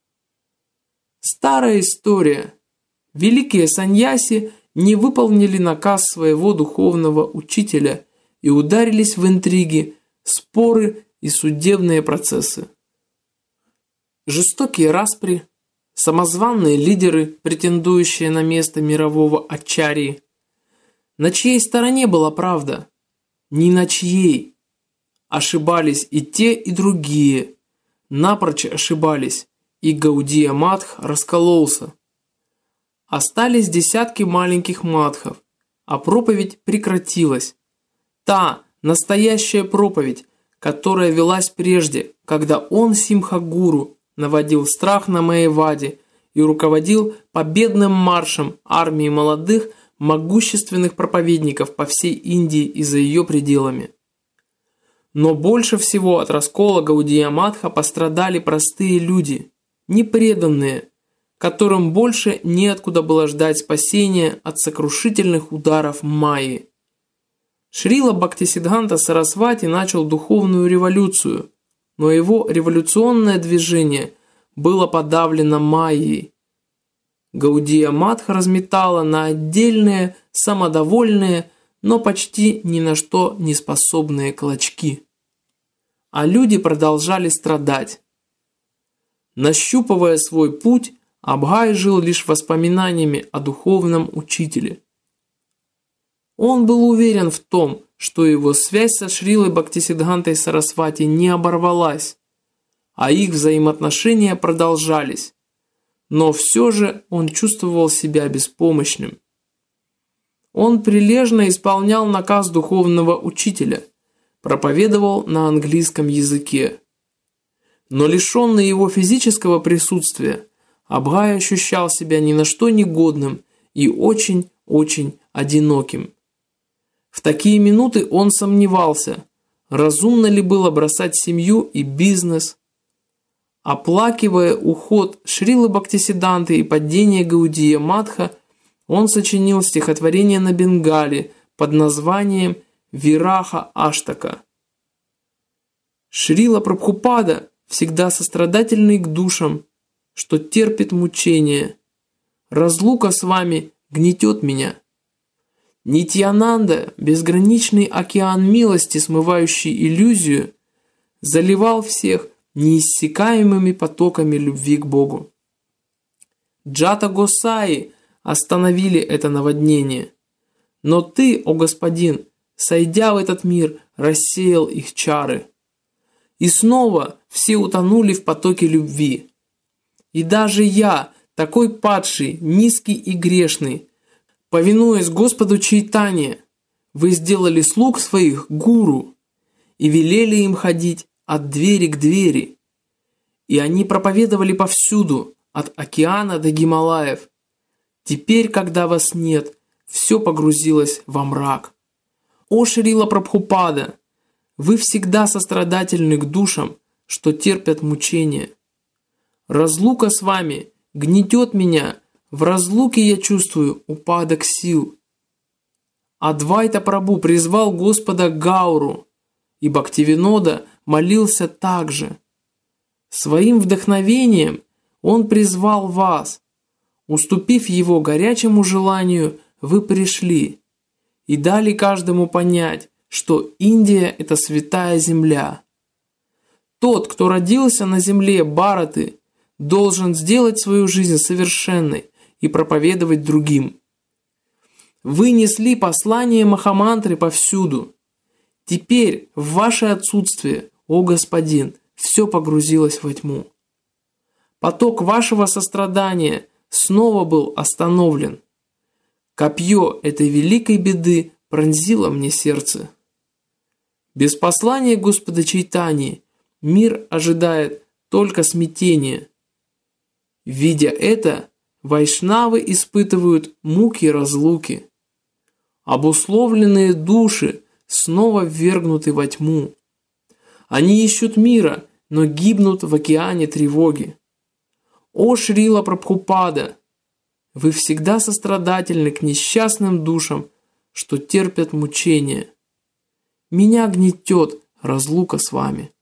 Старая история. Великие саньяси не выполнили наказ своего духовного учителя и ударились в интриги, споры и судебные процессы. Жестокие распри, самозванные лидеры, претендующие на место мирового ачарьи. На чьей стороне была правда? Ни на чьей. Ошибались и те, и другие. Напрочь ошибались, и Гаудия Матх раскололся. Остались десятки маленьких матхов, а проповедь прекратилась. Та настоящая проповедь, которая велась прежде, когда он, Симха-гуру, наводил страх на Майяваде и руководил победным маршем армии молодых, могущественных проповедников по всей Индии и за ее пределами. Но больше всего от раскола Гаудия Матха пострадали простые люди, непреданные, которым больше неоткуда было ждать спасения от сокрушительных ударов Майи. Шрила Бхактисиддханта Сарасвати начал духовную революцию, но его революционное движение было подавлено Майей. Гаудия Матха разметала на отдельные, самодовольные, но почти ни на что не способные клочки. А люди продолжали страдать. Нащупывая свой путь, Абхай жил лишь воспоминаниями о духовном учителе. Он был уверен в том, что его связь со Шрилой Бхактисиддхантой Сарасвати не оборвалась, а их взаимоотношения продолжались. Но все же он чувствовал себя беспомощным. Он прилежно исполнял наказ духовного учителя, проповедовал на английском языке. Но лишенный его физического присутствия, Абхай ощущал себя ни на что негодным и очень-очень одиноким. В такие минуты он сомневался, разумно ли было бросать семью и бизнес. Оплакивая уход Шрилы Бхактисиддханты и падение Гаудия Матха, он сочинил стихотворение на бенгале под названием «Вираха Аштака». Шрила Прабхупада, всегда сострадательный к душам, что терпит мучения. Разлука с вами гнетет меня. Нитьянанда, безграничный океан милости, смывающий иллюзию, заливал всех неиссякаемыми потоками любви к Богу. Джата Госаи остановили это наводнение. Но ты, о господин, сойдя в этот мир, рассеял их чары. И снова все утонули в потоке любви. И даже я, такой падший, низкий и грешный, повинуясь Господу Чайтанье, вы сделали слуг своих гуру и велели им ходить от двери к двери. И они проповедовали повсюду, от океана до Гималаев. Теперь, когда вас нет, все погрузилось во мрак. О Шрила Прабхупада, вы всегда сострадательны к душам, что терпят мучения. Разлука с вами гнетет меня, в разлуке я чувствую упадок сил. Адвайта Прабху призвал Господа Гауру, и Бхактивинода молился так же. Своим вдохновением он призвал вас. Уступив его горячему желанию, вы пришли и дали каждому понять, что Индия – это святая земля. Тот, кто родился на земле Бхараты, должен сделать свою жизнь совершенной и проповедовать другим. Вы несли послание Махамантры повсюду. Теперь, в ваше отсутствие, о господин, все погрузилось во тьму. Поток вашего сострадания снова был остановлен. Копье этой великой беды пронзило мне сердце. Без послания Господа Чайтаньи мир ожидает только смятения. Видя это, вайшнавы испытывают муки разлуки. Обусловленные души снова ввергнуты во тьму. Они ищут мира, но гибнут в океане тревоги. О Шрила Прабхупада, вы всегда сострадательны к несчастным душам, что терпят мучения. Меня гнетет разлука с вами.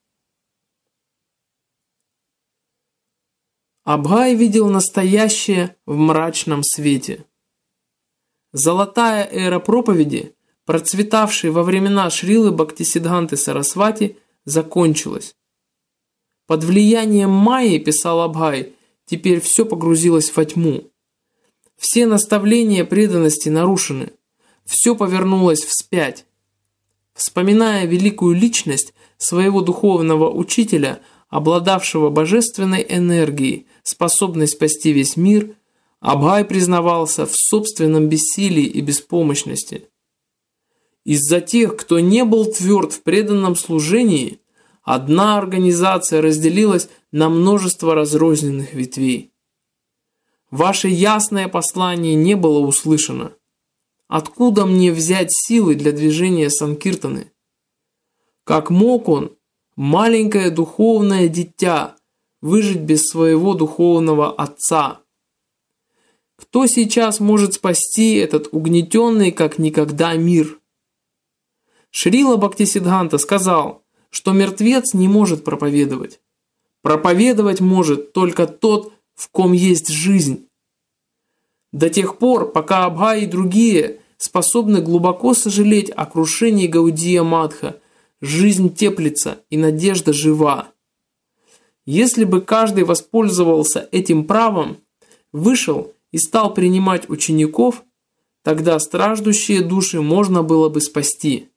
Абхай видел настоящее в мрачном свете. Золотая эра проповеди, процветавшая во времена Шрилы Бхактисиддханты Сарасвати, закончилась. Под влиянием Майи, писал Абхай, теперь все погрузилось во тьму. Все наставления преданности нарушены. Все повернулось вспять. Вспоминая великую личность своего духовного учителя, обладавшего божественной энергией, способной спасти весь мир, Абхай признавался в собственном бессилии и беспомощности. Из-за тех, кто не был тверд в преданном служении, одна организация разделилась на множество разрозненных ветвей. Ваше ясное послание не было услышано. Откуда мне взять силы для движения санкиртаны? Как мог он, маленькое духовное дитя, выжить без своего духовного отца? Кто сейчас может спасти этот угнетенный как никогда мир? Шрила Бхактисиддханта сказал, что мертвец не может проповедовать. Проповедовать может только тот, в ком есть жизнь. До тех пор, пока Абхай и другие способны глубоко сожалеть о крушении Гаудия Матха, жизнь теплится и надежда жива. Если бы каждый воспользовался этим правом, вышел и стал принимать учеников, тогда страждущие души можно было бы спасти.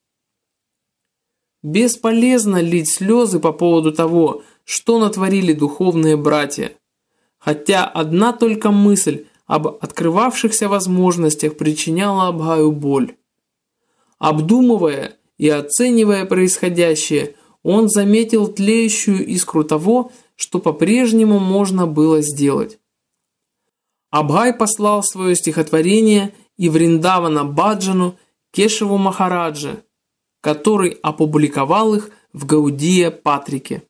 Бесполезно лить слезы по поводу того, что натворили духовные братья, хотя одна только мысль об открывавшихся возможностях причиняла Абхаю боль. Обдумывая и оценивая происходящее, он заметил тлеющую искру того, что по-прежнему можно было сделать. Абхай послал свое стихотворение и Вриндавана Баджану Кешаву Махараджа, который опубликовал их в Гаудия Патрике.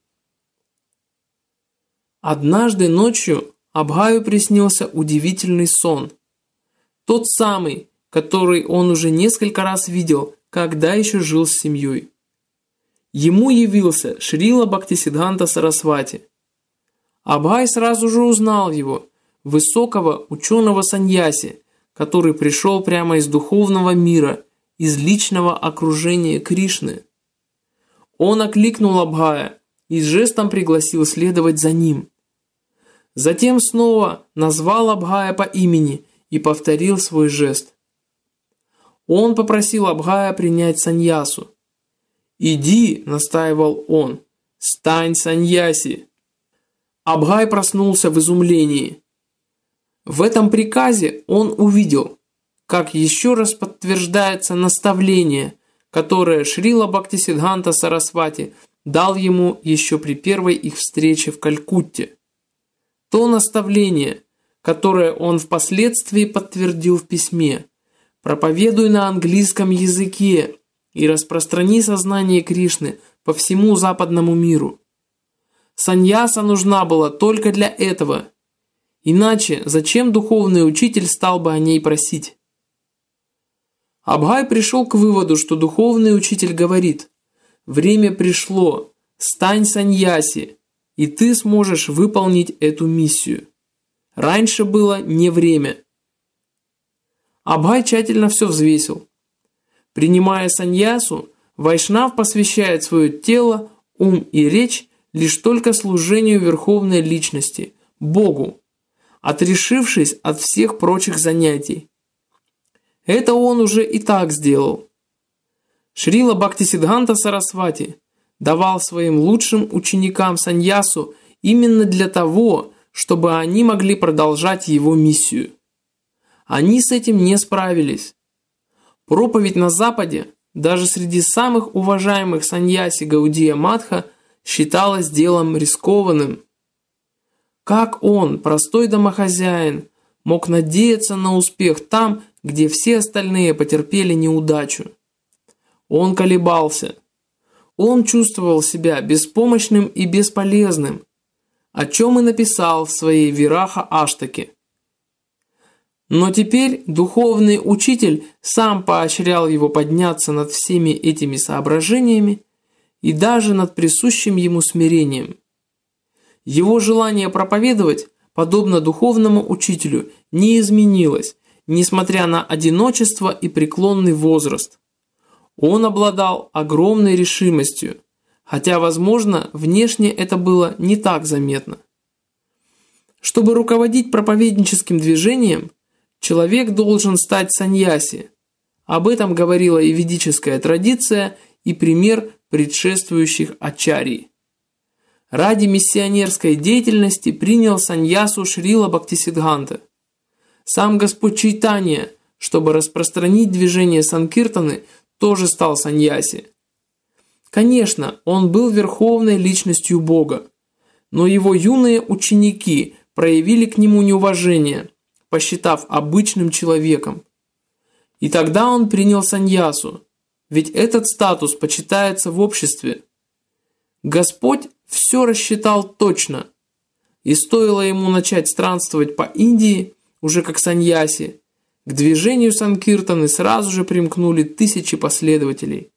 Однажды ночью Абхаю приснился удивительный сон. Тот самый, который он уже несколько раз видел, когда еще жил с семьей. Ему явился Шрила Бхактисиддханта Сарасвати. Абхай сразу же узнал его, высокого ученого саньяси, который пришел прямо из духовного мира, из личного окружения Кришны. Он окликнул Абхая и жестом пригласил следовать за ним. Затем снова назвал Абхая по имени и повторил свой жест. он попросил Абхая принять саньясу. «Иди», – настаивал он, – «стань саньяси». Абхай проснулся в изумлении. В этом приказе он увидел, как еще раз подтверждается наставление, которое Шрила Бхактисиддханта Сарасвати дал ему еще при первой их встрече в Калькутте. То наставление, которое он впоследствии подтвердил в письме: «Проповедуй на английском языке и распространи сознание Кришны по всему западному миру». Саньяса нужна была только для этого. Иначе зачем духовный учитель стал бы о ней просить? Абхай пришел к выводу, что духовный учитель говорит: «Время пришло, стань саньяси, и ты сможешь выполнить эту миссию. Раньше было не время». Абхай тщательно все взвесил. Принимая саньясу, вайшнав посвящает свое тело, ум и речь лишь только служению Верховной Личности, Богу, отрешившись от всех прочих занятий. Это он уже и так сделал. Шрила Бхактисиддханта Сарасвати давал своим лучшим ученикам саньясу именно для того, чтобы они могли продолжать его миссию. Они с этим не справились. Проповедь на Западе, даже среди самых уважаемых саньяси Гаудия Матха, считалась делом рискованным. Как он, простой домохозяин, мог надеяться на успех там, где все остальные потерпели неудачу? Он колебался. Он чувствовал себя беспомощным и бесполезным, о чем и написал в своей Вираха-аштаке. Но теперь духовный учитель сам поощрял его подняться над всеми этими соображениями и даже над присущим ему смирением. Его желание проповедовать, подобно духовному учителю, не изменилось, несмотря на одиночество и преклонный возраст. Он обладал огромной решимостью, хотя, возможно, внешне это было не так заметно. Чтобы руководить проповедническим движением, человек должен стать саньяси. Об этом говорила и ведическая традиция, и пример предшествующих ачарий. Ради миссионерской деятельности принял саньясу Шрила Бхактисиддханта. Сам Господь Чайтанья, чтобы распространить движение Санкиртаны, тоже стал саньяси. Конечно, он был верховной личностью Бога, но его юные ученики проявили к нему неуважение, посчитав обычным человеком. И тогда он принял саньясу, ведь этот статус почитается в обществе. Господь все рассчитал точно, и стоило ему начать странствовать по Индии, уже как саньяси, к движению Санкиртаны сразу же примкнули тысячи последователей.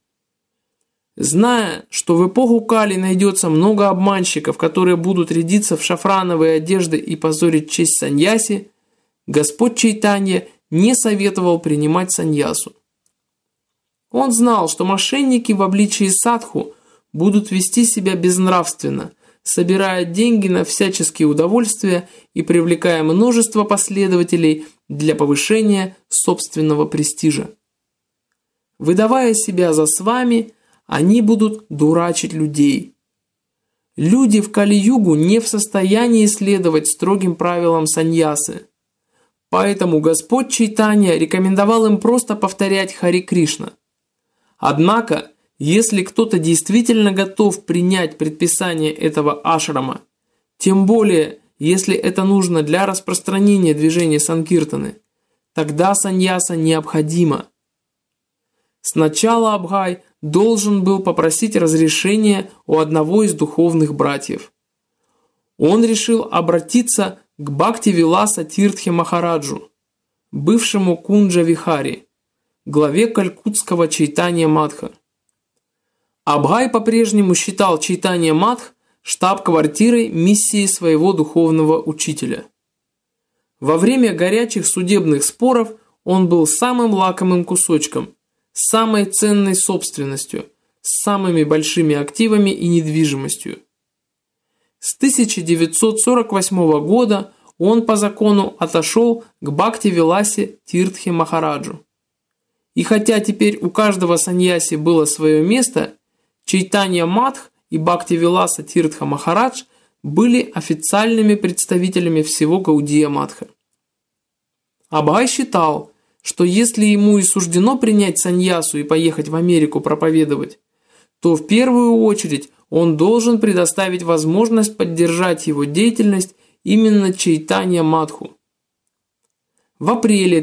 Зная, что в эпоху Кали найдется много обманщиков, которые будут рядиться в шафрановые одежды и позорить честь саньяси, Господь Чайтанья не советовал принимать саньясу. Он знал, что мошенники в обличии садху будут вести себя безнравственно, собирая деньги на всяческие удовольствия и привлекая множество последователей для повышения собственного престижа. Выдавая себя за свами, они будут дурачить людей. Люди в Кали-югу не в состоянии следовать строгим правилам саньясы. Поэтому Господь Чайтанья рекомендовал им просто повторять Хари Кришна. Однако, если кто-то действительно готов принять предписание этого ашрама, тем более, если это нужно для распространения движения Санкиртаны, тогда саньяса необходима. Сначала Абхай должен был попросить разрешения у одного из духовных братьев. Он решил обратиться к Бхакти-Виласа Тиртхе Махараджу, бывшему Кунджа-Вихари, главе калькутского Чайтанья Матха. Абхай по-прежнему считал Чайтанья Матх штаб-квартирой миссии своего духовного учителя. Во время горячих судебных споров он был самым лакомым кусочком, самой ценной собственностью, с самыми большими активами и недвижимостью. С 1948 года он по закону отошел к Бхакти-Виласе Тиртхе Махараджу. И хотя теперь у каждого саньяси было свое место, Чайтанья Мадх и Бхактивиласа Тиртха Махарадж были официальными представителями всего Гаудия Матха. Абхай считал, что если ему и суждено принять саньясу и поехать в Америку проповедовать, то в первую очередь он должен предоставить возможность поддержать его деятельность именно Чайтанья Мадху. В апреле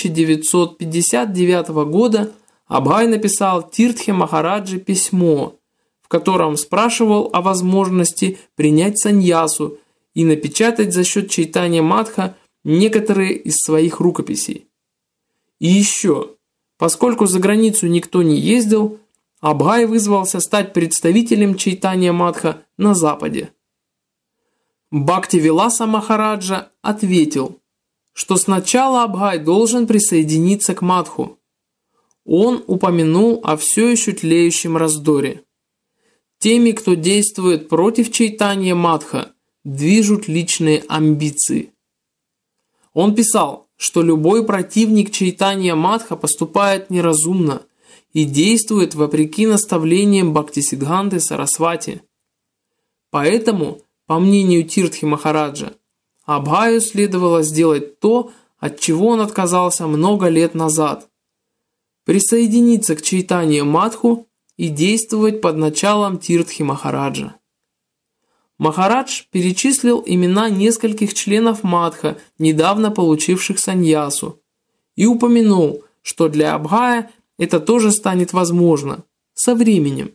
1959 года Абхай написал Тиртхе Махараджи письмо, в котором спрашивал о возможности принять саньясу и напечатать за счет Чайтанья Мадха некоторые из своих рукописей. И еще, поскольку за границу никто не ездил, Абхай вызвался стать представителем Чайтанья Мадха на Западе. Бхактивиласа Махараджа ответил, что сначала Абхай должен присоединиться к Мадху. Он упомянул о все еще тлеющем раздоре. Теми, кто действует против Чайтанья Мадха, движут личные амбиции. Он писал, что любой противник Чайтанья Мадха поступает неразумно и действует вопреки наставлениям Бхактисиддханты Сарасвати. Поэтому, по мнению Тиртхи Махараджа, Абхаю следовало сделать то, от чего он отказался много лет назад – присоединиться к Чайтанье Мадху и действовать под началом Тиртхи Махараджа. Махарадж перечислил имена нескольких членов Мадха, недавно получивших саньясу, и упомянул, что для Абхая это тоже станет возможно со временем.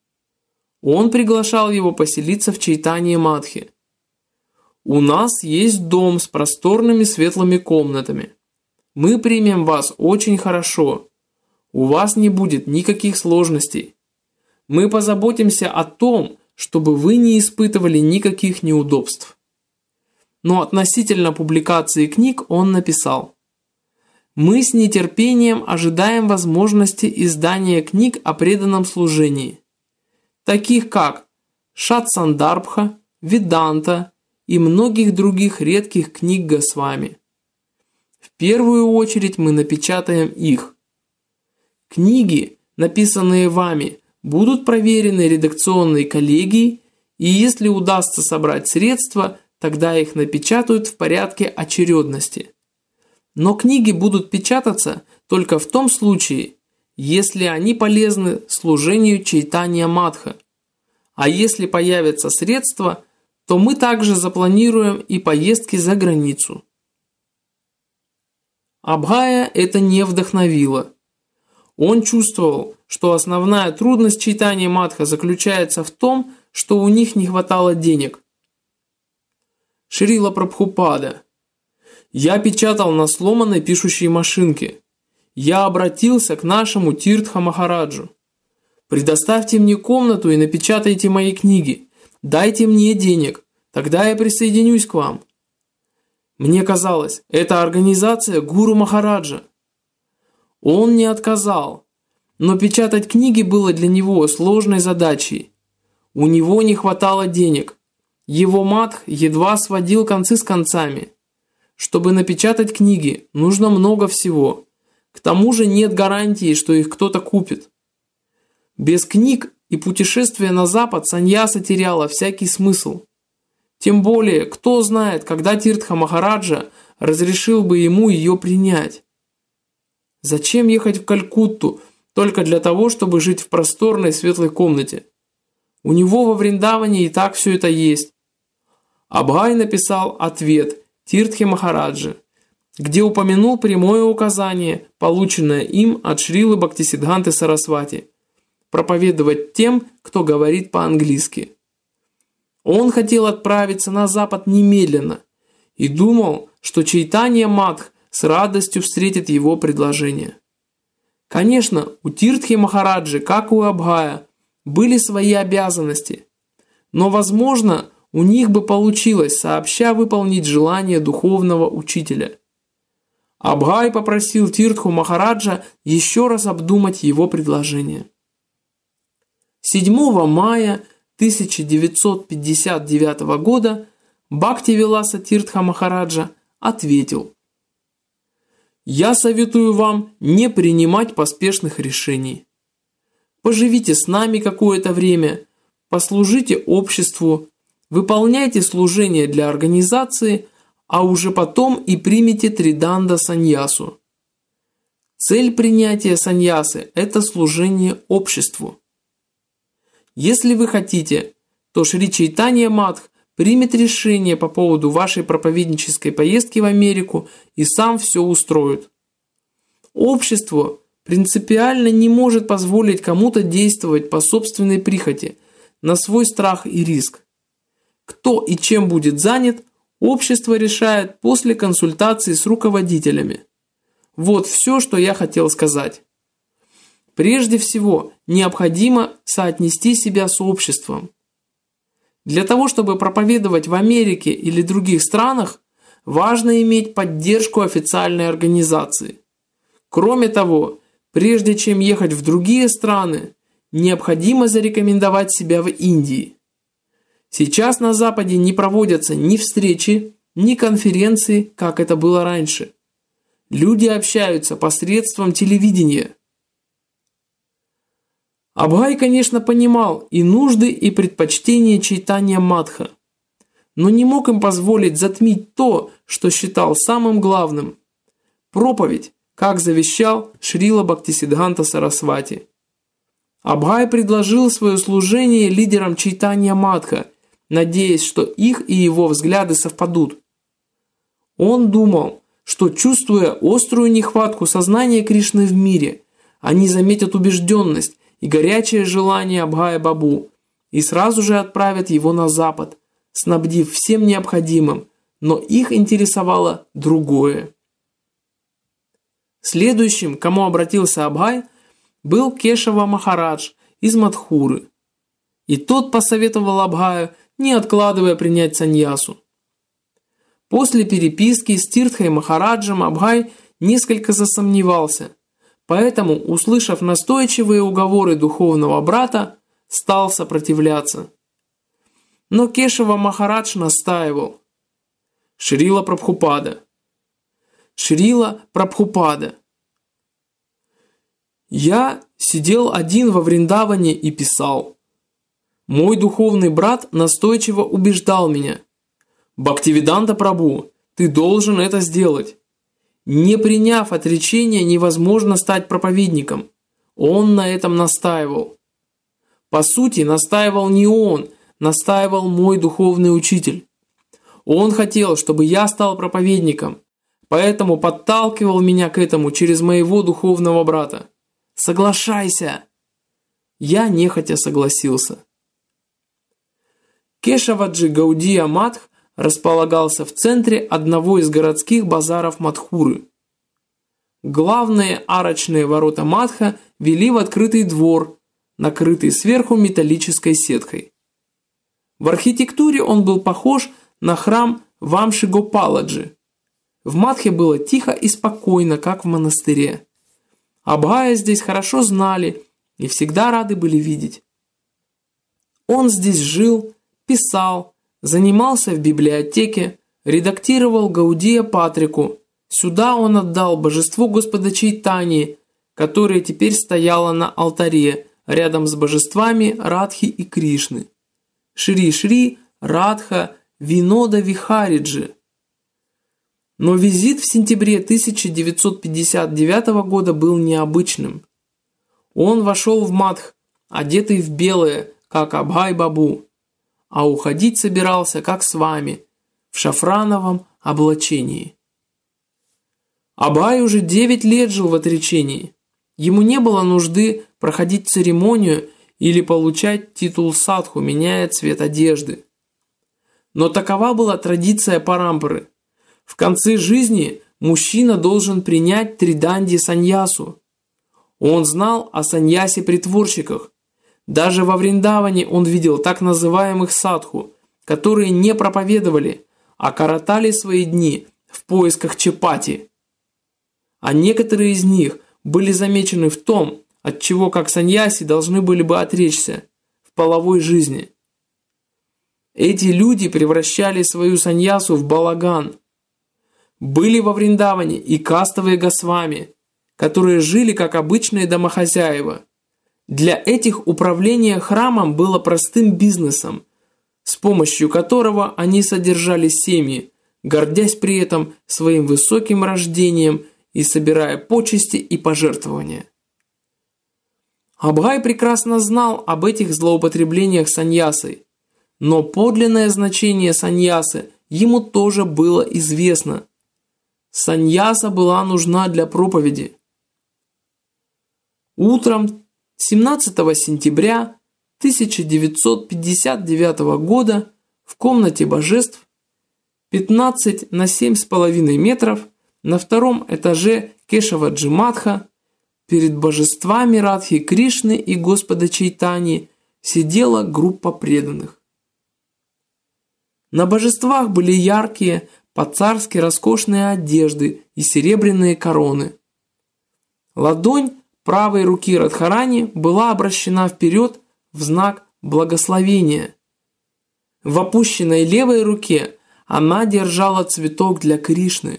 Он приглашал его поселиться в Чайтанье Мадхе. «У нас есть дом с просторными светлыми комнатами. Мы примем вас очень хорошо. У вас не будет никаких сложностей. Мы позаботимся о том, чтобы вы не испытывали никаких неудобств». Но относительно публикации книг он написал: «Мы с нетерпением ожидаем возможности издания книг о преданном служении, таких как Шатсандарбха, Веданта и многих других редких книг Госвами. В первую очередь мы напечатаем их. Книги, написанные вами, будут проверены редакционной коллегией, и если удастся собрать средства, тогда их напечатают в порядке очередности. Но книги будут печататься только в том случае, если они полезны служению Чайтанья Мадха. А если появятся средства, то мы также запланируем и поездки за границу». Абхая это не вдохновило. Он чувствовал, что основная трудность Чайтанья Мадха заключается в том, что у них не хватало денег. Шрила Прабхупада: «Я печатал на сломанной пишущей машинке. Я обратился к нашему Тиртха Махараджу. Предоставьте мне комнату и напечатайте мои книги. Дайте мне денег, тогда я присоединюсь к вам. Мне казалось, это организация Гуру Махараджа». Он не отказал, но печатать книги было для него сложной задачей. У него не хватало денег. Его Мадх едва сводил концы с концами. Чтобы напечатать книги, нужно много всего. К тому же нет гарантии, что их кто-то купит. Без книг и путешествия на Запад саньяса теряла всякий смысл. Тем более, кто знает, когда Тиртха Махараджа разрешил бы ему ее принять. Зачем ехать в Калькутту только для того, чтобы жить в просторной светлой комнате? У него во Вриндаване и так все это есть. Абхай написал ответ Тиртхе Махараджи, где упомянул прямое указание, полученное им от Шрилы Бхактисиддханты Сарасвати, проповедовать тем, кто говорит по-английски. Он хотел отправиться на Запад немедленно и думал, что Чайтанья Мадх с радостью встретит его предложение. Конечно, у Тиртхи Махараджи, как и у Абхая, были свои обязанности, но, возможно, у них бы получилось сообща выполнить желание духовного учителя. Абхай попросил Тиртху Махараджа еще раз обдумать его предложение. 7 мая 1959 года Бхактивиласа Тиртха Махараджа ответил: Я советую вам не принимать поспешных решений. Поживите с нами какое-то время, послужите обществу, выполняйте служение для организации, а уже потом и примите триданда саньясу. Цель принятия саньясы – это служение обществу. Если вы хотите, то Шри Чайтанья Мадх примет решение по поводу вашей проповеднической поездки в Америку и сам все устроит. Общество принципиально не может позволить кому-то действовать по собственной прихоти, на свой страх и риск. Кто и чем будет занят, общество решает после консультации с руководителями. Вот все, что я хотел сказать. Прежде всего, необходимо соотнести себя с обществом. Для того, чтобы проповедовать в Америке или других странах, важно иметь поддержку официальной организации. Кроме того, прежде чем ехать в другие страны, необходимо зарекомендовать себя в Индии. Сейчас на Западе не проводятся ни встречи, ни конференции, как это было раньше. Люди общаются посредством телевидения. Абхай, конечно, понимал и нужды, и предпочтения Чайтанья Мадха, но не мог им позволить затмить то, что считал самым главным – проповедь, как завещал Шрила Бхактисиддханта Сарасвати. Абхай предложил свое служение лидерам Чайтанья Мадха, надеясь, что их и его взгляды совпадут. Он думал, что, чувствуя острую нехватку сознания Кришны в мире, они заметят убежденность и горячее желание Абхая Бабу и сразу же отправят его на запад, снабдив всем необходимым, но их интересовало другое. Следующим, к кому обратился Абхай, был Кешава Махарадж из Мадхуры. И тот посоветовал Абхаю, не откладывая, принять саньясу. После переписки с Тиртхой Махараджем Абхай несколько засомневался, поэтому, услышав настойчивые уговоры духовного брата, стал сопротивляться. Но Кешава Махарадж настаивал. Шрила Прабхупада. Шрила Прабхупада. Я сидел один во Вриндаване и писал. Мой духовный брат настойчиво убеждал меня. Бхактивиданта Прабху, ты должен это сделать. Не приняв отречения, невозможно стать проповедником. Он на этом настаивал. По сути, настаивал не он, настаивал мой духовный учитель. Он хотел, чтобы я стал проповедником, поэтому подталкивал меня к этому через моего духовного брата. Соглашайся! Я нехотя согласился. Кешаваджи Гаудия Мадх располагался в центре одного из городских базаров Мадхуры. Главные арочные ворота Мадха вели в открытый двор, накрытый сверху металлической сеткой. В архитектуре он был похож на храм Вамши-Гопаладжи. В Мадхе было тихо и спокойно, как в монастыре. Абхая здесь хорошо знали и всегда рады были видеть. Он здесь жил, писал, занимался в библиотеке, редактировал Гаудия Патрику. Сюда он отдал божеству Господа Чайтаньи, которое теперь стояло на алтаре, рядом с божествами Радхи и Кришны. Шри-Шри, Радха, Винода Вихариджи. Но визит в сентябре 1959 года был необычным. Он вошел в Мадх, одетый в белое, как Абхай Бабу, а уходить собирался, как с вами, в шафрановом облачении. Абхай уже 9 лет жил в отречении. Ему не было нужды проходить церемонию или получать титул садху, меняя цвет одежды. Но такова была традиция парампары. В конце жизни мужчина должен принять триданди саньясу. Он знал о саньясе-притворщиках. Даже во Вриндаване он видел так называемых садху, которые не проповедовали, а коротали свои дни в поисках чапати. А некоторые из них были замечены в том, от чего как саньяси должны были бы отречься в половой жизни. Эти люди превращали свою саньясу в балаган. Были во Вриндаване и кастовые Госвами, которые жили как обычные домохозяева. Для этих управление храмом было простым бизнесом, с помощью которого они содержали семьи, гордясь при этом своим высоким рождением и собирая почести и пожертвования. Абхай прекрасно знал об этих злоупотреблениях саньясой, но подлинное значение саньясы ему тоже было известно. Саньяса была нужна для проповеди. Утром 17 сентября 1959 года в комнате божеств 15 на 7,5 метров на втором этаже Кешаваджи Матха перед божествами Радхи Кришны и Господа Чайтаньи сидела группа преданных. На божествах были яркие, по-царски роскошные одежды и серебряные короны. Ладонь правой руки Радхарани была обращена вперед в знак благословения. В опущенной левой руке она держала цветок для Кришны.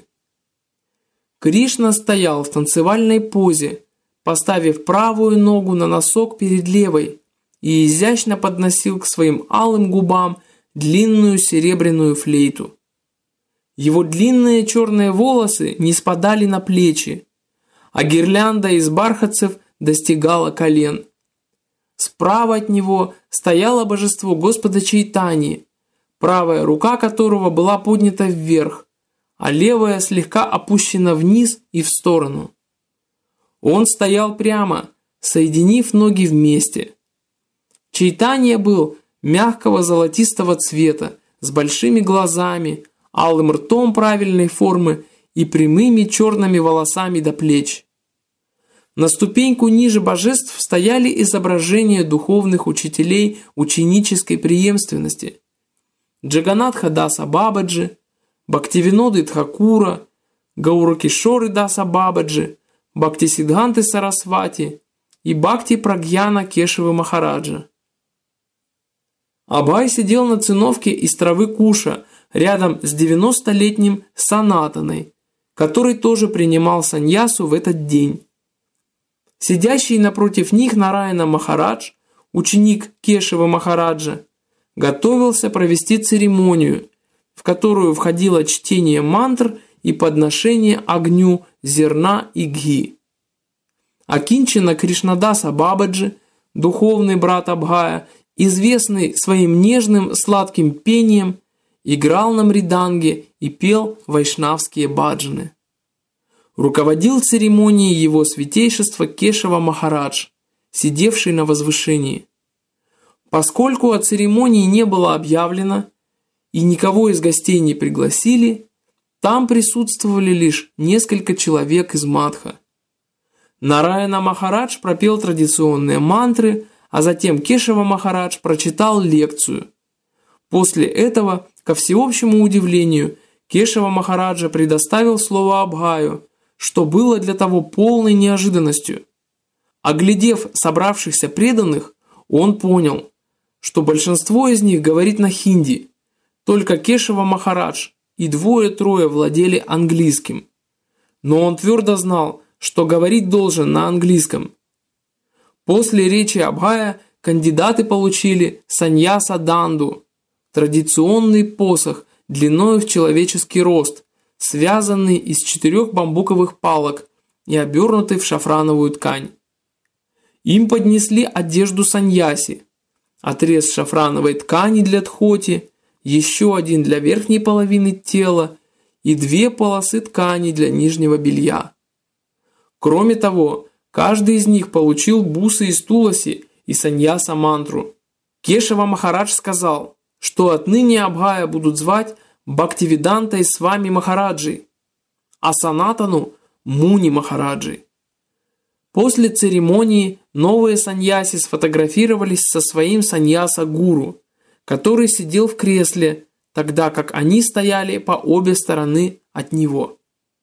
Кришна стоял в танцевальной позе, поставив правую ногу на носок перед левой и изящно подносил к своим алым губам длинную серебряную флейту. Его длинные черные волосы не спадали на плечи, а гирлянда из бархатцев достигала колен. Справа от него стояло божество Господа Чайтаньи, правая рука которого была поднята вверх, а левая слегка опущена вниз и в сторону. Он стоял прямо, соединив ноги вместе. Чайтанья был мягкого золотистого цвета, с большими глазами, алым ртом правильной формы и прямыми черными волосами до плеч. На ступеньку ниже божеств стояли изображения духовных учителей ученической преемственности: Джаганатха Даса Бабаджи, Бхактивиноды Тхакура, Гауракишоры Даса Бабаджи, Бхактисиддханты Сарасвати и Бхакти Прагьяна Кешавы Махараджа. Абхай сидел на циновке из травы куша рядом с 90-летним Санатаной, который тоже принимал саньясу в этот день. Сидящий напротив них Нараяна Махарадж, ученик Кешавы Махараджа, готовился провести церемонию, в которую входило чтение мантр и подношение огню зерна и гхи. Акинчина Кришнадаса Бабаджи, духовный брат Абхая, известный своим нежным сладким пением, играл на мриданге и пел вайшнавские баджаны. Руководил церемонией его святейшество Кешава Махарадж, сидевший на возвышении. Поскольку о церемонии не было объявлено и никого из гостей не пригласили, там присутствовали лишь несколько человек из Мадха. Нараяна Махарадж пропел традиционные мантры, а затем Кешава Махарадж прочитал лекцию. После этого, ко всеобщему удивлению, Кешава Махараджа предоставил слово Абхаю, что было для того полной неожиданностью. Оглядев собравшихся преданных, он понял, что большинство из них говорит на хинди, только Кешава Махарадж и двое-трое владели английским. Но он твердо знал, что говорить должен на английском. После речи Абхая кандидаты получили саньяса данду, традиционный посох длиной в человеческий рост, связанный из 4 бамбуковых палок и обернутый в шафрановую ткань. Им поднесли одежду саньяси, отрез шафрановой ткани для дхоти, еще один для верхней половины тела и 2 полосы ткани для нижнего белья. Кроме того, каждый из них получил бусы из туласи и саньяса мантру. Кешава Махарадж сказал, что отныне Абхая будут звать Бхактивидантой Свами Махараджи, а Санатану Муни Махараджи. После церемонии новые саньяси сфотографировались со своим саньяса-гуру, который сидел в кресле, тогда как они стояли по обе стороны от него.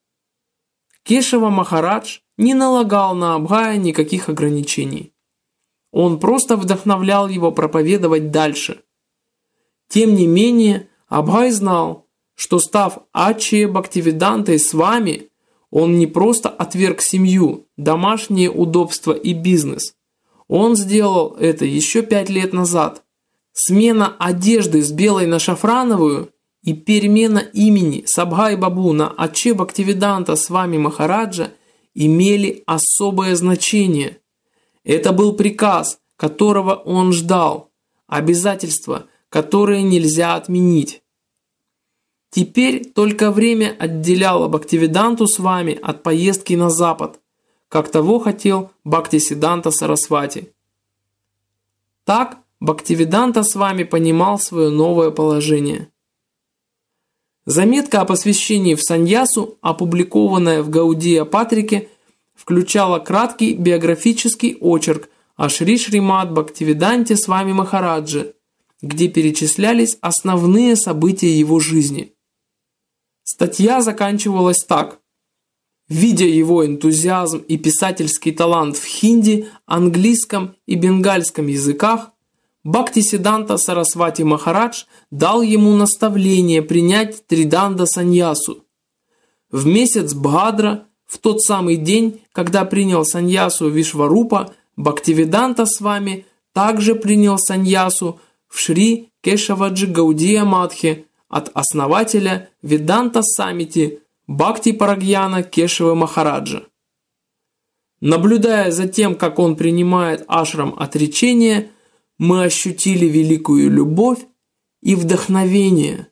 Кешава Махарадж не налагал на Абхая никаких ограничений. Он просто вдохновлял его проповедовать дальше. Тем не менее, Абхай знал, что, став Аччья Бхактивидантой с вами, он не просто отверг семью, домашние удобства и бизнес. Он сделал это еще 5 лет назад. Смена одежды с белой на шафрановую и перемена имени Сабхай Бабу на Аччья Бхактивиданта Свами Махараджа имели особое значение. Это был приказ, которого он ждал, обязательство, которое нельзя отменить. Теперь только время отделяло Бхактивиданту Свами от поездки на запад, как того хотел Бхактисиддханта Сарасвати. Так Бхактивиданта Свами понимал свое новое положение. Заметка о посвящении в саньясу, опубликованная в Гаудия Патрике, включала краткий биографический очерк о Шри Шримад Бхактивиданте Свами Махараджи, где перечислялись основные события его жизни. Статья заканчивалась так. Видя его энтузиазм и писательский талант в хинди, английском и бенгальском языках, Бхактисиддханта Сарасвати Махарадж дал ему наставление принять триданда саньясу. В месяц Бхадра, в тот самый день, когда принял саньясу Вишварупа, Бхактивиданта Свами также принял саньясу в Шри Кешаваджи Гаудия Матхе от основателя Веданта Самити Бхакти Парагьяна Кешавы Махараджа. Наблюдая за тем, как он принимает ашрам отречения, мы ощутили великую любовь и вдохновение.